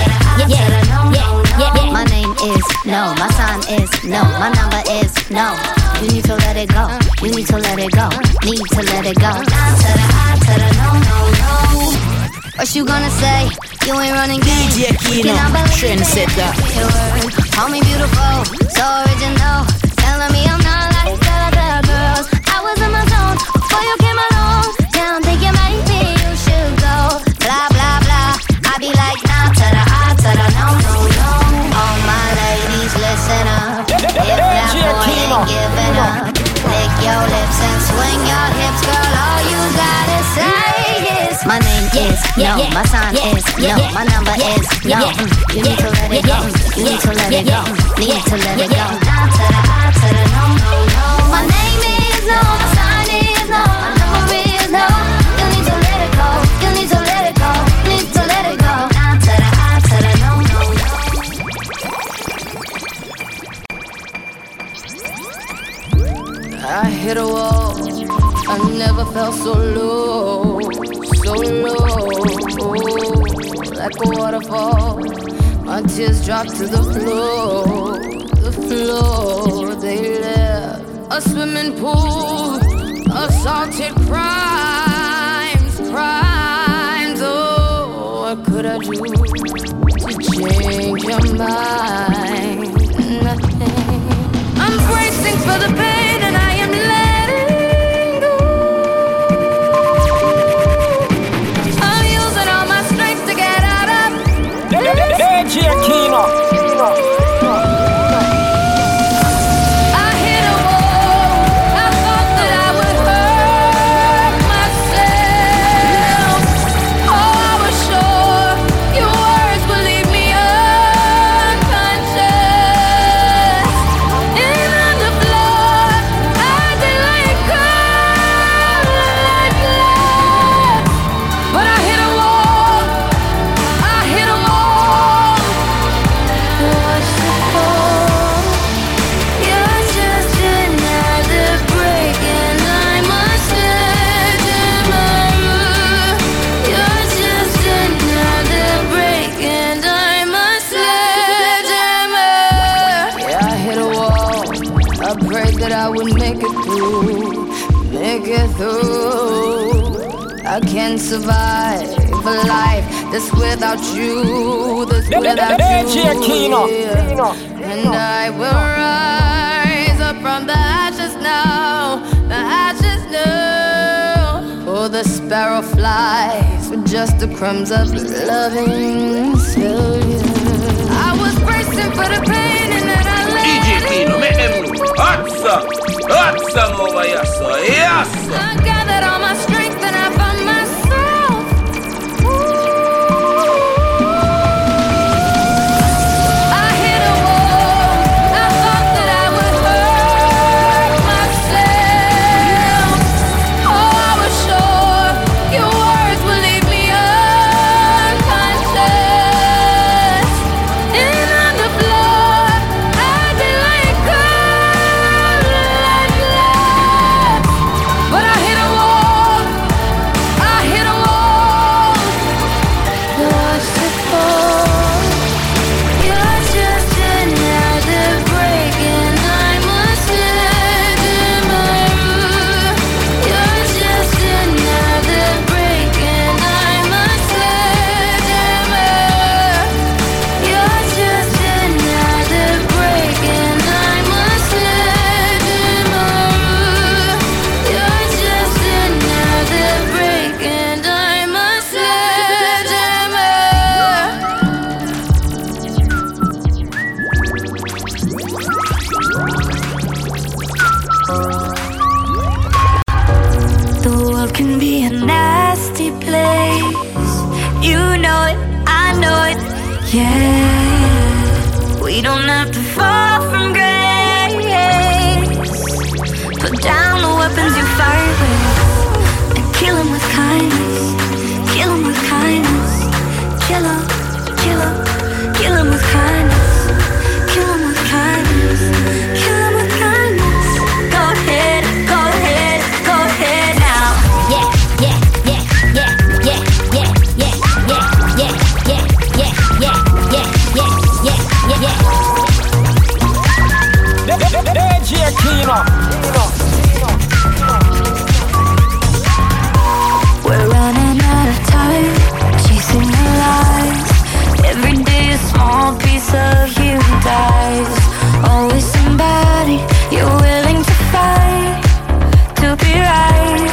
My name is no, my sign is no, my number is no. You need to let it go, you need to let it go, need to let it go. I to the no, no, no. What you gonna say? You ain't running game. DJ Kino, trendsetter. Call me beautiful, so original. Telling me I'm not like the other girls. I was in my zone before you came along. Now I'm thinking maybe you should go. Blah, blah, blah. I be like, nah, to the I, to the no, no, no. All my ladies, listen up. If that boy ain't giving up, lick your lips and swing your hips, girl. All you gotta say is my name is no, my sign is no, my number is no. You need to let it go, you need to let it go, need to let it go. Down to the I, to the no, no, no. My name is no, my sign is no, my number is no. You need to let it go, you need to let it go, need to let it go. Down to the I, to the no, no, no. I hit a wall, I never felt so low, like a waterfall. My tears dropped to the floor, they left a swimming pool of salted crimes. Oh, what could I do to change your mind? Nothing. I'm bracing for the pain and I am letting go. I'm using all my strength to get out of DJ Kino. I can't survive a life that's without you, that's without you. And I will rise up from the ashes now, the ashes now. Oh, the sparrow flies with just the crumbs of loving failure. I was bracing for the pain and then I let DJ Kino, make them hot song over here, so yes. I gathered all my strength and I found myself. I hit a wall. I thought that I would hurt myself. Oh, I was sure your words would leave me unconscious. And on the floor, I did like cold like glass. But I hit a wall. I hit a wall. Watch it fall. You're just another break, and I must let in my room. You're just another break, and I must let in my. You're just another break, and I must let in my room. You're just another break, and I must let in my. The world can be a nasty place. You know it, I know it, yeah. We We don't have to fall from grace. Put down the weapons you fight with and kill 'em with kindness. Kill 'em with kindness. Kill 'em, kill 'em, kill 'em with kindness. Kill 'em with kindness. Kill 'em with kindness. Go ahead, go ahead, go ahead now. Yeah, yeah, yeah, yeah, yeah, yeah, yeah, yeah, yeah, yeah, yeah, yeah, yeah, yeah, yeah, yeah. DJ Kino. We're running out of time, chasing the lies. Every day a small piece of you dies. Always somebody you're willing to fight to be right.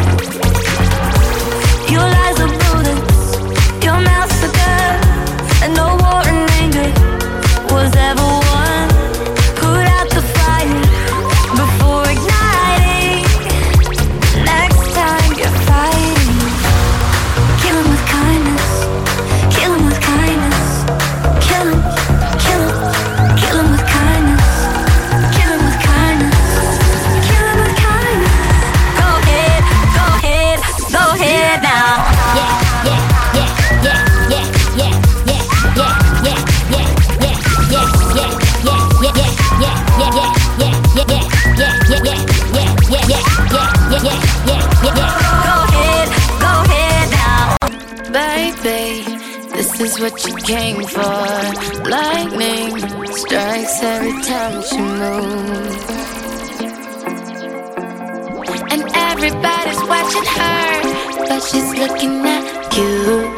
Your lies are bullets, your mouth's a gun, and no war in anger was ever won. Put out the fire before igniting. Next time you're fighting, kill 'em with kindness. Kill 'em with kindness. Kill 'em, kill 'em, kill 'em with kindness. Kill 'em with kindness. Kill 'em with kindness. Go ahead, go ahead, go ahead now. Yeah, yeah, yeah, yeah, yeah, yeah, yeah, yeah, yeah, yeah, yeah, yeah, yeah, yeah, yeah, yeah, yeah, yeah, yeah. Go ahead, go ahead now. Baby, this is what you came for. Lightning strikes every time you move. And everybody's watching her, but she's looking at you.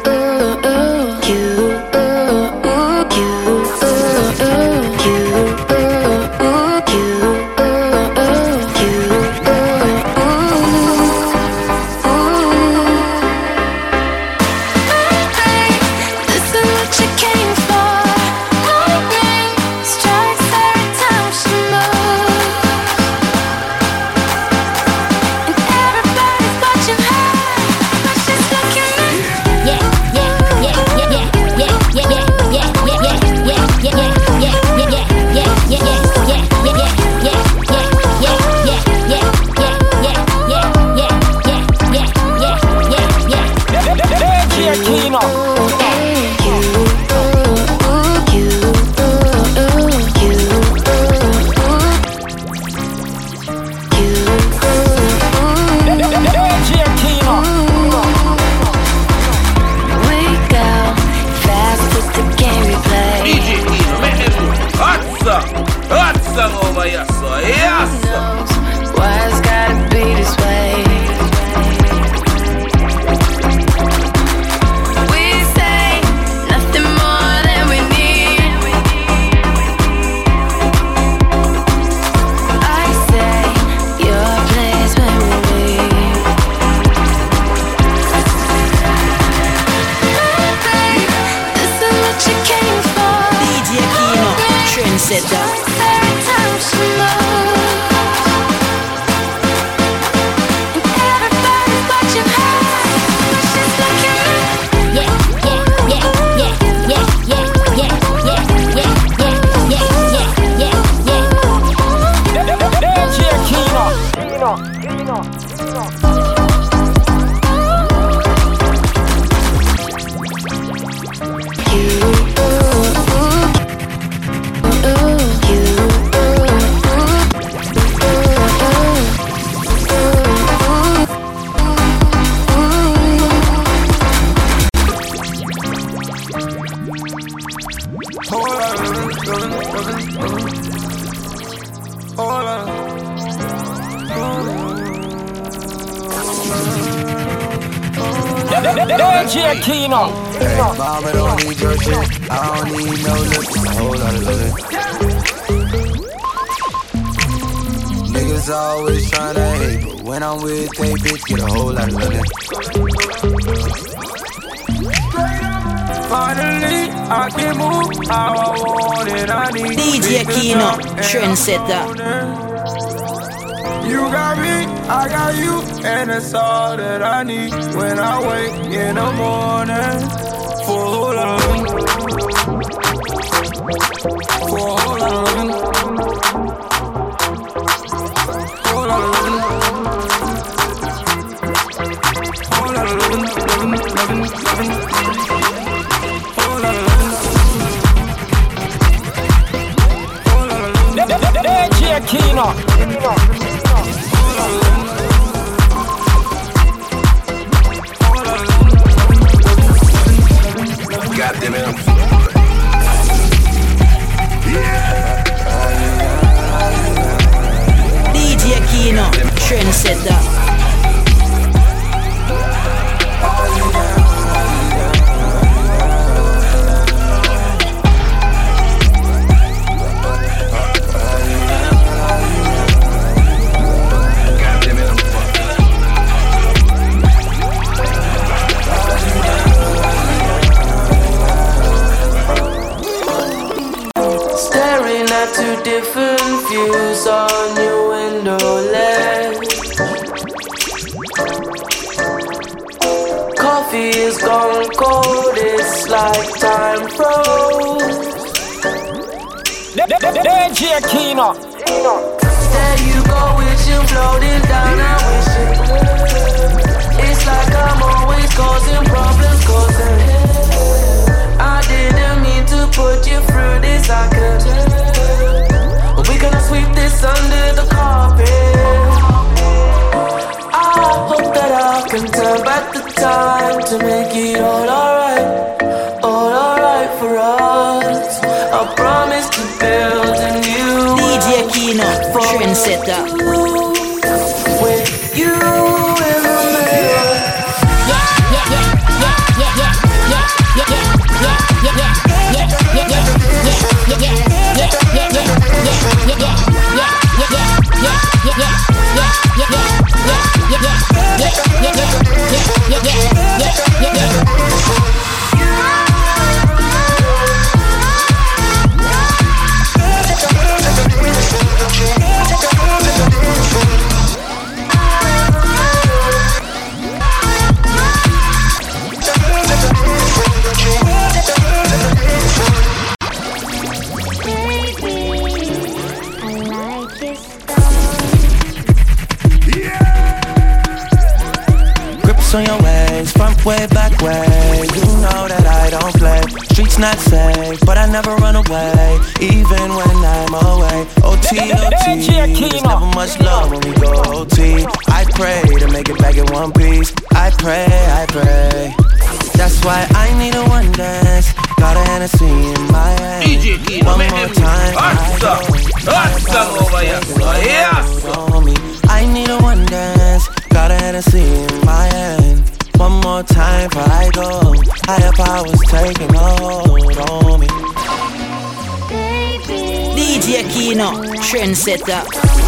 DJ Kino. Hey, mama don't need your shit. I don't need no lips. A whole lot of loving. Niggas always tryna hate, but when I'm with they bitch, get a whole lot of loving. Finally, I can move how I want it. I need DJ Kino, trendsetter. You got me, I got you, and that's all that I need when I wake in the morning. Full of For all I'm loving. All I'm loving. All I'm loving, loving, loving, loving. All I'm loving. All I'm loving. DJ Kino. All I'm loving. God damn it, I'm DJ Kino, trendsetter. Two different views on your window ledge. Coffee is gone cold, it's like time froze. DJ Kino. There you go, wishing floating down, I wish it. It's like I'm always causing problems, I didn't mean to put you through this, I could. We're gonna sweep this under the carpet. I hope that I can turn back the time to make it all alright for us. I promise to build a new DJ Kino, trendsetter. With you in the middle. On your ways, front way, back way. You know that I don't play. Streets not safe, but I never run away, even when I'm away. OT, OT, there's never much love when we go OT. I pray to make it back in one piece. I pray. That's why I need a one dance. Got a Hennessy in my hand. DJ Kino, one more time. Hot song over here. Yes. I need a one dance. Got a Hennessy in my hand. One more time before I go. Higher powers taking a hold on me. DJ Kino, trendsetter.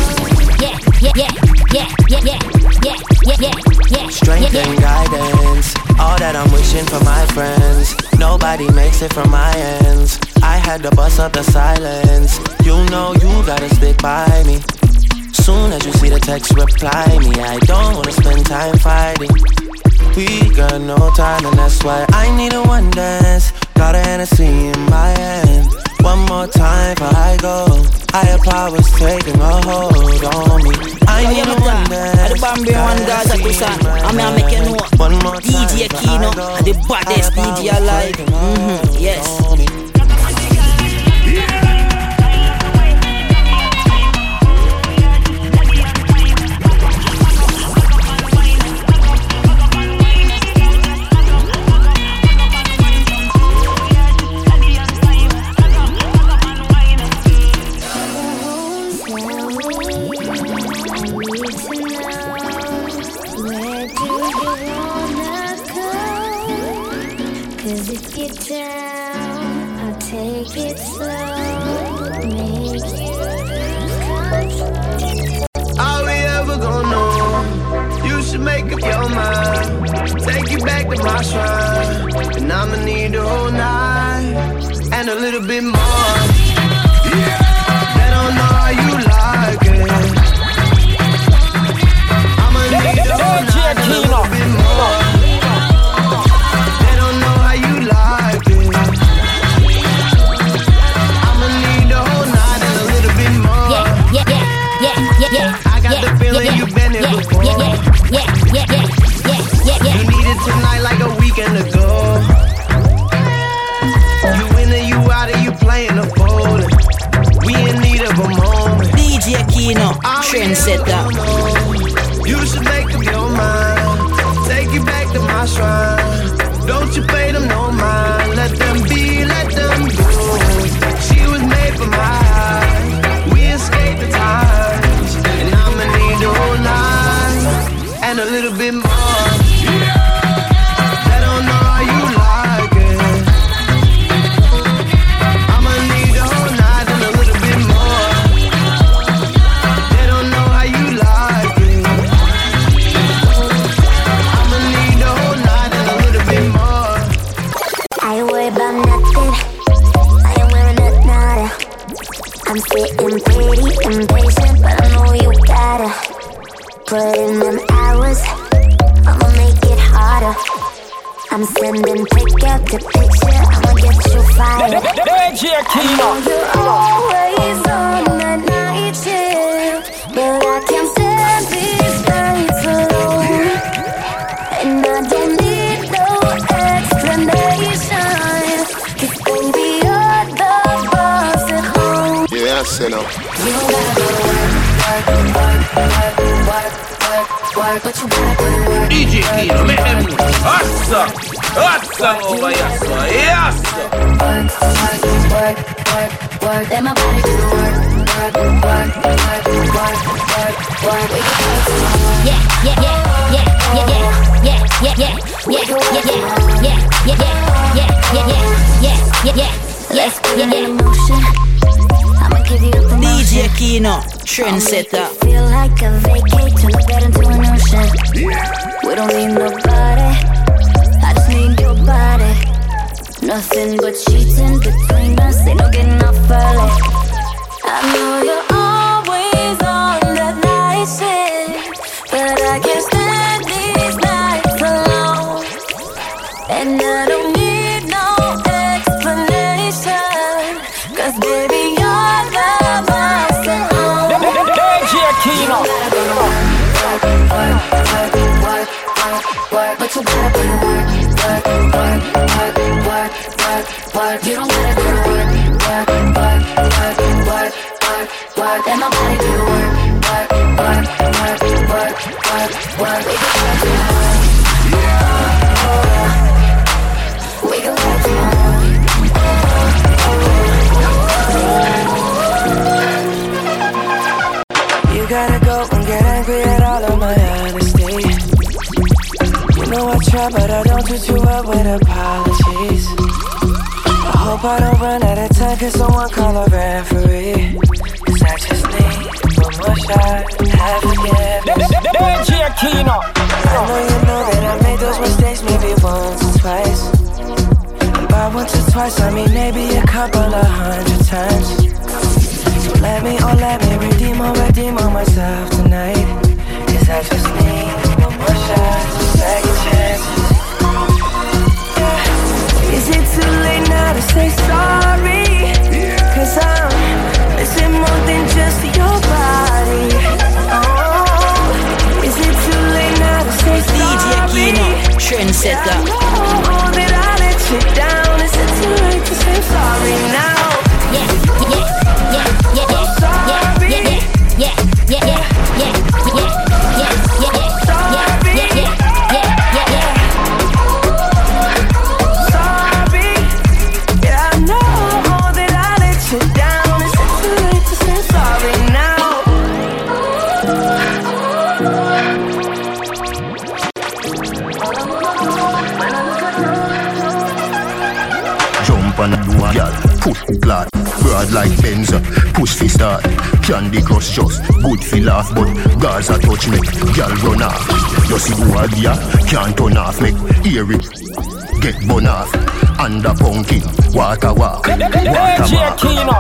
Strength and guidance, all that I'm wishing for my friends. Nobody makes it from my ends. I had to bust up the silence. You know you gotta stick by me. Soon as you see the text, reply me. I don't wanna spend time fighting. We got no time and that's why I need a one dance. Got a Hennessy in my hand. One more time before I go. Higher powers taking a hold on me. I need a one dance. The Bambi one Gaza Tusa. I'm make you know. One more time DJ Kino, the baddest DJ alive. Yes. And I'ma need the whole night and a little bit more. They don't know how you like it. I'ma need the whole night and a little bit more. They don't know how you like it. what's wrong. Don't you pay them no mind. Let them be, let them do. She was made for my heart. We escaped the times, and I'ma need the whole night and a little bit more. They don't know how you like it. I'ma need the whole night and a little bit more. They don't know how you like it. I'ma need the whole night and a little bit more. I ain't worried about nothing. I ain't wearing a nada. I'm sitting pretty impatient, but I know you gotta put in them hours. I'ma make it harder. I'm sending pick after picture. I'ma get you fired. DJ Kino. You're always on that night shift, but I can't stand these nights alone. And I don't need no explanation, 'cause baby you're the boss at home. Yeah, I say no. You gotta go to work, but you gotta go to work. DJ Kino, make them know. Hot song over here, so yes. Work, let my body do the work. Let's get in emotion. I'ma give you a promotion. DJ Kino, trendsetter. Feel like a vacate, turn the bed into an ocean. We don't need nobody, I just need your body. Nothing but cheating between us, ain't no getting off early. I know you're always on that night shift, but I can't stand these nights alone. And I don't need no explanation, 'cause baby you're the boss at home. DJ Kino. Work, but you gotta put in work. You don't gotta go to work. Let my body do the work. We can work tomorrow. You gotta go and get angry at all of my honesty. You know I try, but I don't do too well with apologies. I hope I don't run out of time, 'cause someone call a referee. 'Cause I just need one more shot, have forgiveness. DJ Kino. I know that I made those mistakes maybe once or twice. And by once or twice, I mean maybe a couple of 100 times. So let me redeem on myself tonight. 'Cause I just need one more shot, second chances. Yeah. Is it too late now to say sorry? 'Cause I'm missing more than just your body. Oh, is it too late now to say sorry? DJ Kino, trendsetter. I know that I let you down. Is it too late to say sorry now? And do a gal, push glad, broad like Benz, push fi start. Candy Crush just good fi laugh, but Gaza touch me, gal run off. You see do a gear, can't turn off, make hear it, get bun off. Under pumpkin, water walk, water Kino.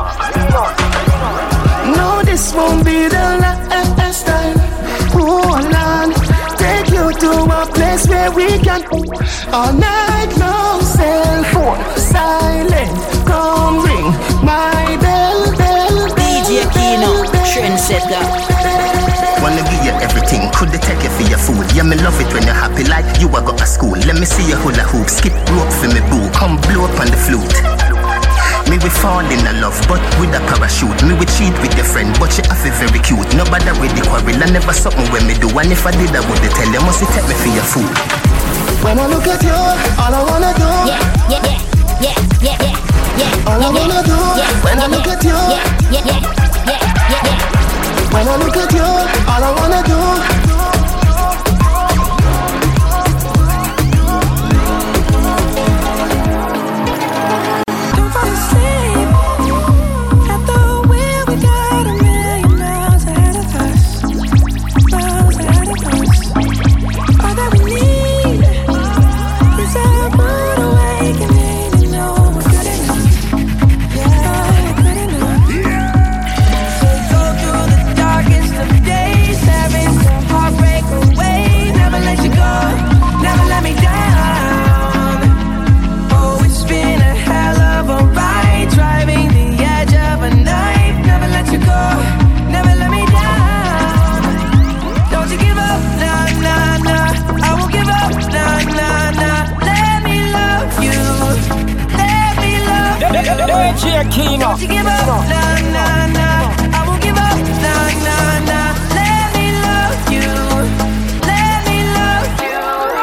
No, this won't be the last time. Hold on, take you to a place where we can all night long. Cell phone silent, come ring my bell. DJ Kino, trendsetter. Wanna give you everything, could they take you for your food? Yeah, me love it when you're happy like you a go to school. Let me see your hula hoop, skip rope for me boo, come blow up on the flute. Me we fall in love, but with a parachute. Me we cheat with your friend, but she have it very cute. Nobody with the quarrel, I never something when me do. And if I did, I would tell you, must you take me for your food. When I look at you, all I wanna do. All I wanna do. When I look at you. When I look at you, all I wanna do. Don't you give up, nah, nah, nah. I won't give up, nah, nah, nah. Let me love you. Let me love you.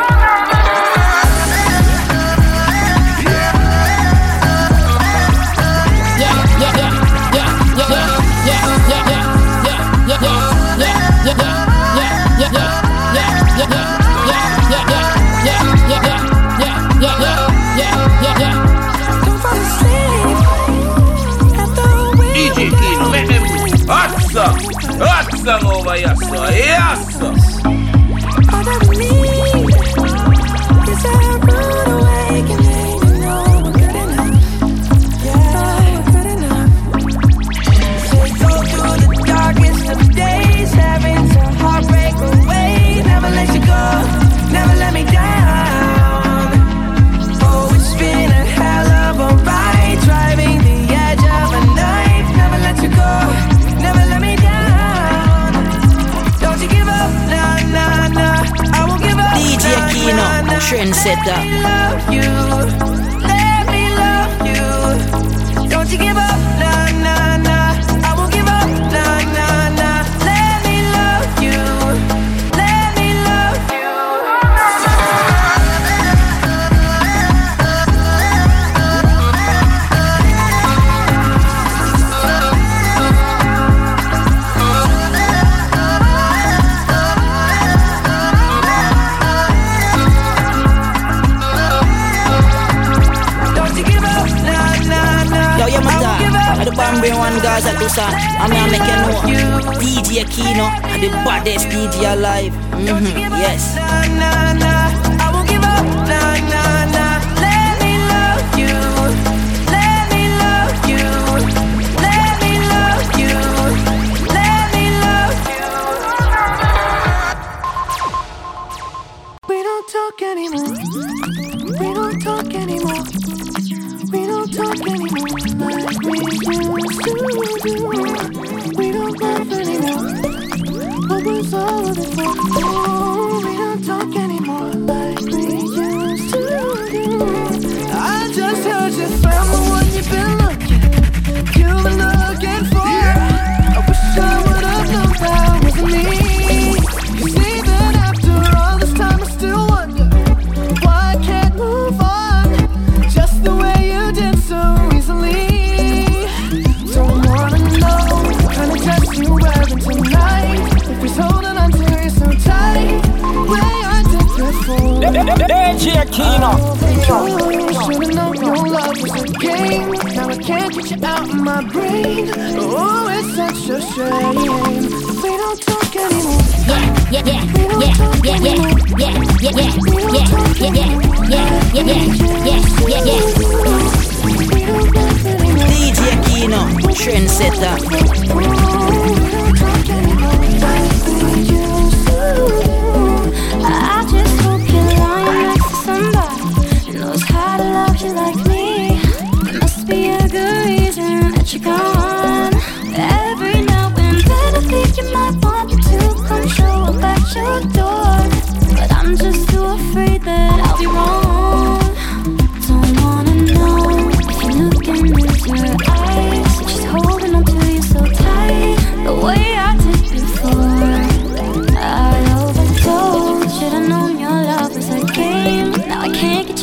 Hot song over here, sir. Yes, sir. All that we need is a rude awakening. You know we're good enough. Yeah, we're good enough. So go through the darkest of days, having to heartbreak away. Never let you go, never let me down. Oh, it's been a hell of a ride, driving the edge of a knife. Never let you go, never let me down. Don't you give up, nah, nah, nah. I won't give up. DJ Kino, trendsetter. Let me love you. Let me love you. Don't you give up, nah, nah, nah. I won't give up, nah, nah, nah. Let me love you. Let me love you. The Bambay one guys at Tucson. I'm gonna make you know DJ Kino and the baddest DJ alive. Yes. I won't give up. Nah, nah, nah. Let me love you. Let me love you. Let me love you. Let me love you. We don't talk anymore. We don't talk anymore. We don't talk anymore like we used to do. We don't laugh anymore. What was all of it for? Oh, we don't talk anymore like we used to do. I just heard you found the one you've been looking for. I wish I would have known that wasn't me. 'Cause even after all this time I still wonder why I can't move on just the way you did so easily. Don't wanna know what kind of dress you wearing tonight. If he's holding on to you so tight, way I did before. DJ Kino. Should've known your love was a game. Now I can't get you out of my brain. Oh, it's such a shame. We don't talk anymore. We don't talk anymore. DJ Kino, trendsetter. I just hope you're lying next to somebody who knows how to love you like me. There must be a good reason that you're gone. Every now and then I think you might want me to come show up at your door, but I'm just too afraid that I'll be wrong. Don't wanna know if you're looking with your eyes, just holding on to you so tight.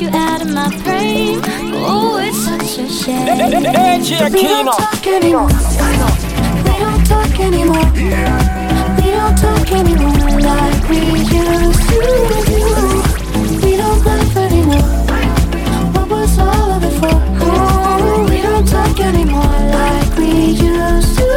you out of my frame. Oh, it's such a shame. We don't talk anymore. We don't talk anymore. We don't talk anymore like we used to. We don't laugh anymore. What was all of it for? Oh, we don't talk anymore like we used to.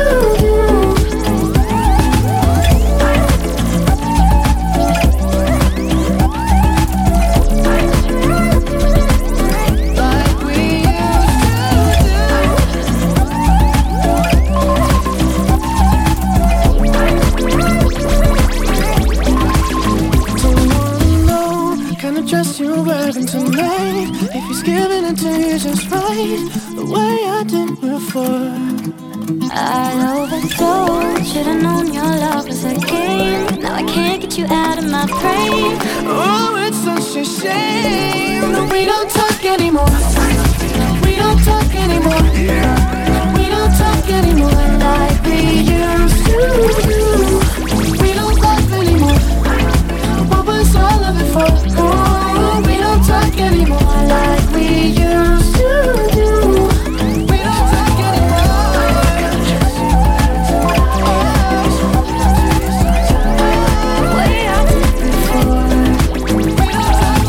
Dress you're wearing tonight. If he's giving it to you just right, the way I did before. I overdosed. Should've known your love was a game. Now I can't get you out of my brain. Oh, it's such a shame that we don't talk anymore. We don't talk anymore. We don't talk anymore like we used to. We don't laugh anymore. What was all of it for? Oh, we don't talk anymore like we used to do. We don't talk anymore. Way I did before. We don't talk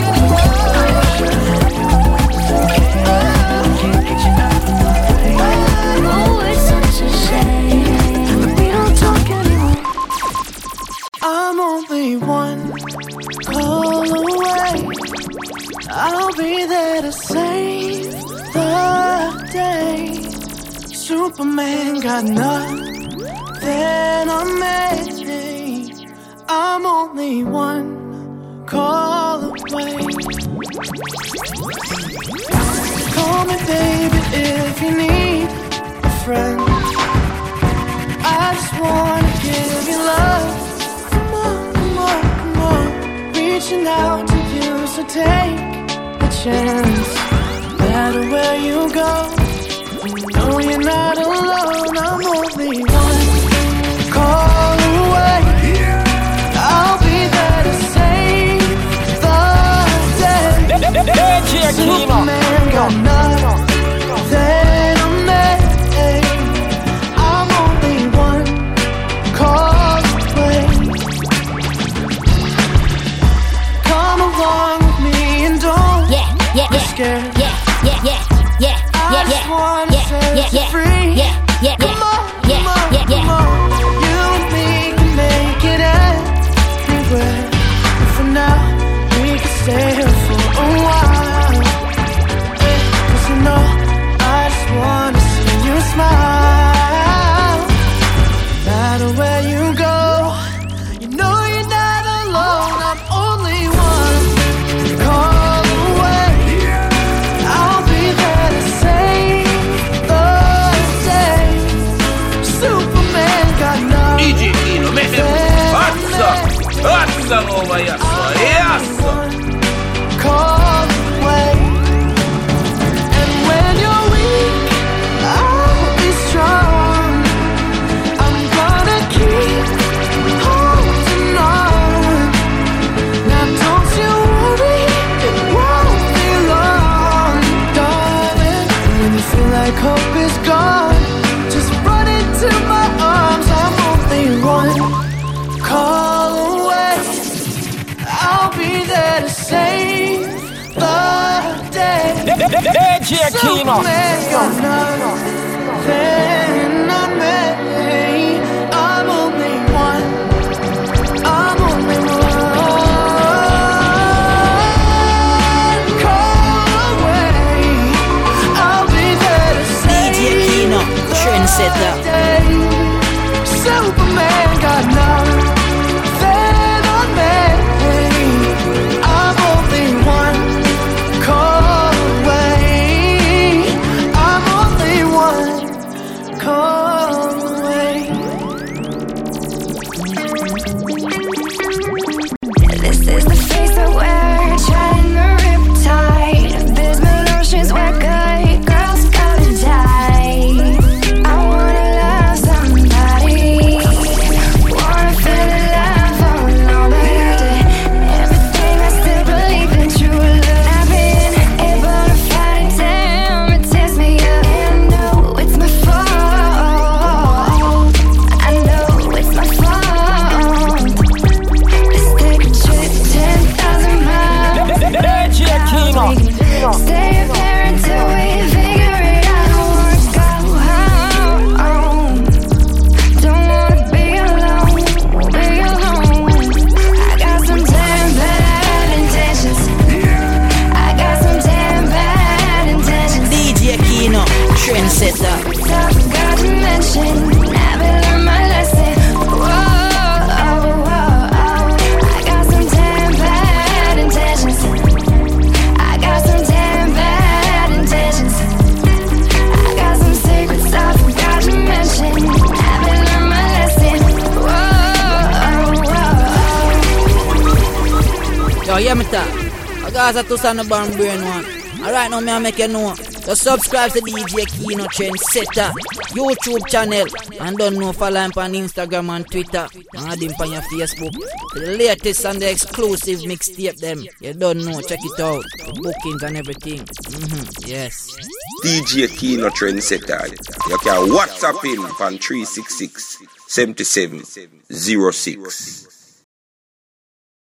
anymore. Oh, it's such a shame that we don't talk anymore. I'm only one call away. I'll be there to save the day. Superman got nothing on me. I'm only one call away. Call me baby if you need a friend. I just wanna give you love. Come on, come on, come on. Reaching out to you, so take a chance. No matter where you go, no, you're not alone. I'm only one call away. I'll be there to save the day. Superman got nothing on me. I'm only one call away. Come along with me and don't be scared. I just wanna set you free. Come on, come on, come on. You and me can make it anywhere. And for now, we can stay here for a while. 'Cause you know, I just wanna see you smile. No matter where you go, you know you're not alone. I'm only one call away. I'll be there to save the day. Superman got nothing. DJ Kino, make them hot song over here, yes. Call away. And when you're weak, I'll be strong. I'm gonna keep holding on. Now don't you worry, it won't be long, darling. And when you feel like hope is gone, just run into my arms. I'm only one call away. I'll be there to save the day. DJ Kino. Superman got nothing on me. I'm only one. I'm only one call away. I'll be there to save DJ Kino, trendsetter. the day. Superman got nothing on me. I'm only one call away. I'm only one call away. This is the face that we're trying to rip tight. There's no oceans where good girls gotta die. I wanna love I got to send the band brain one. Alright, now I make you know. Just subscribe to DJ Kino Trendsetter YouTube channel. And don't know, follow him on Instagram and Twitter. And add him on your Facebook. For the latest and the exclusive mixtape them. You don't know, check it out. The bookings and everything. Yes. DJ Kino Trendsetter. You can WhatsApp him on 366 7706.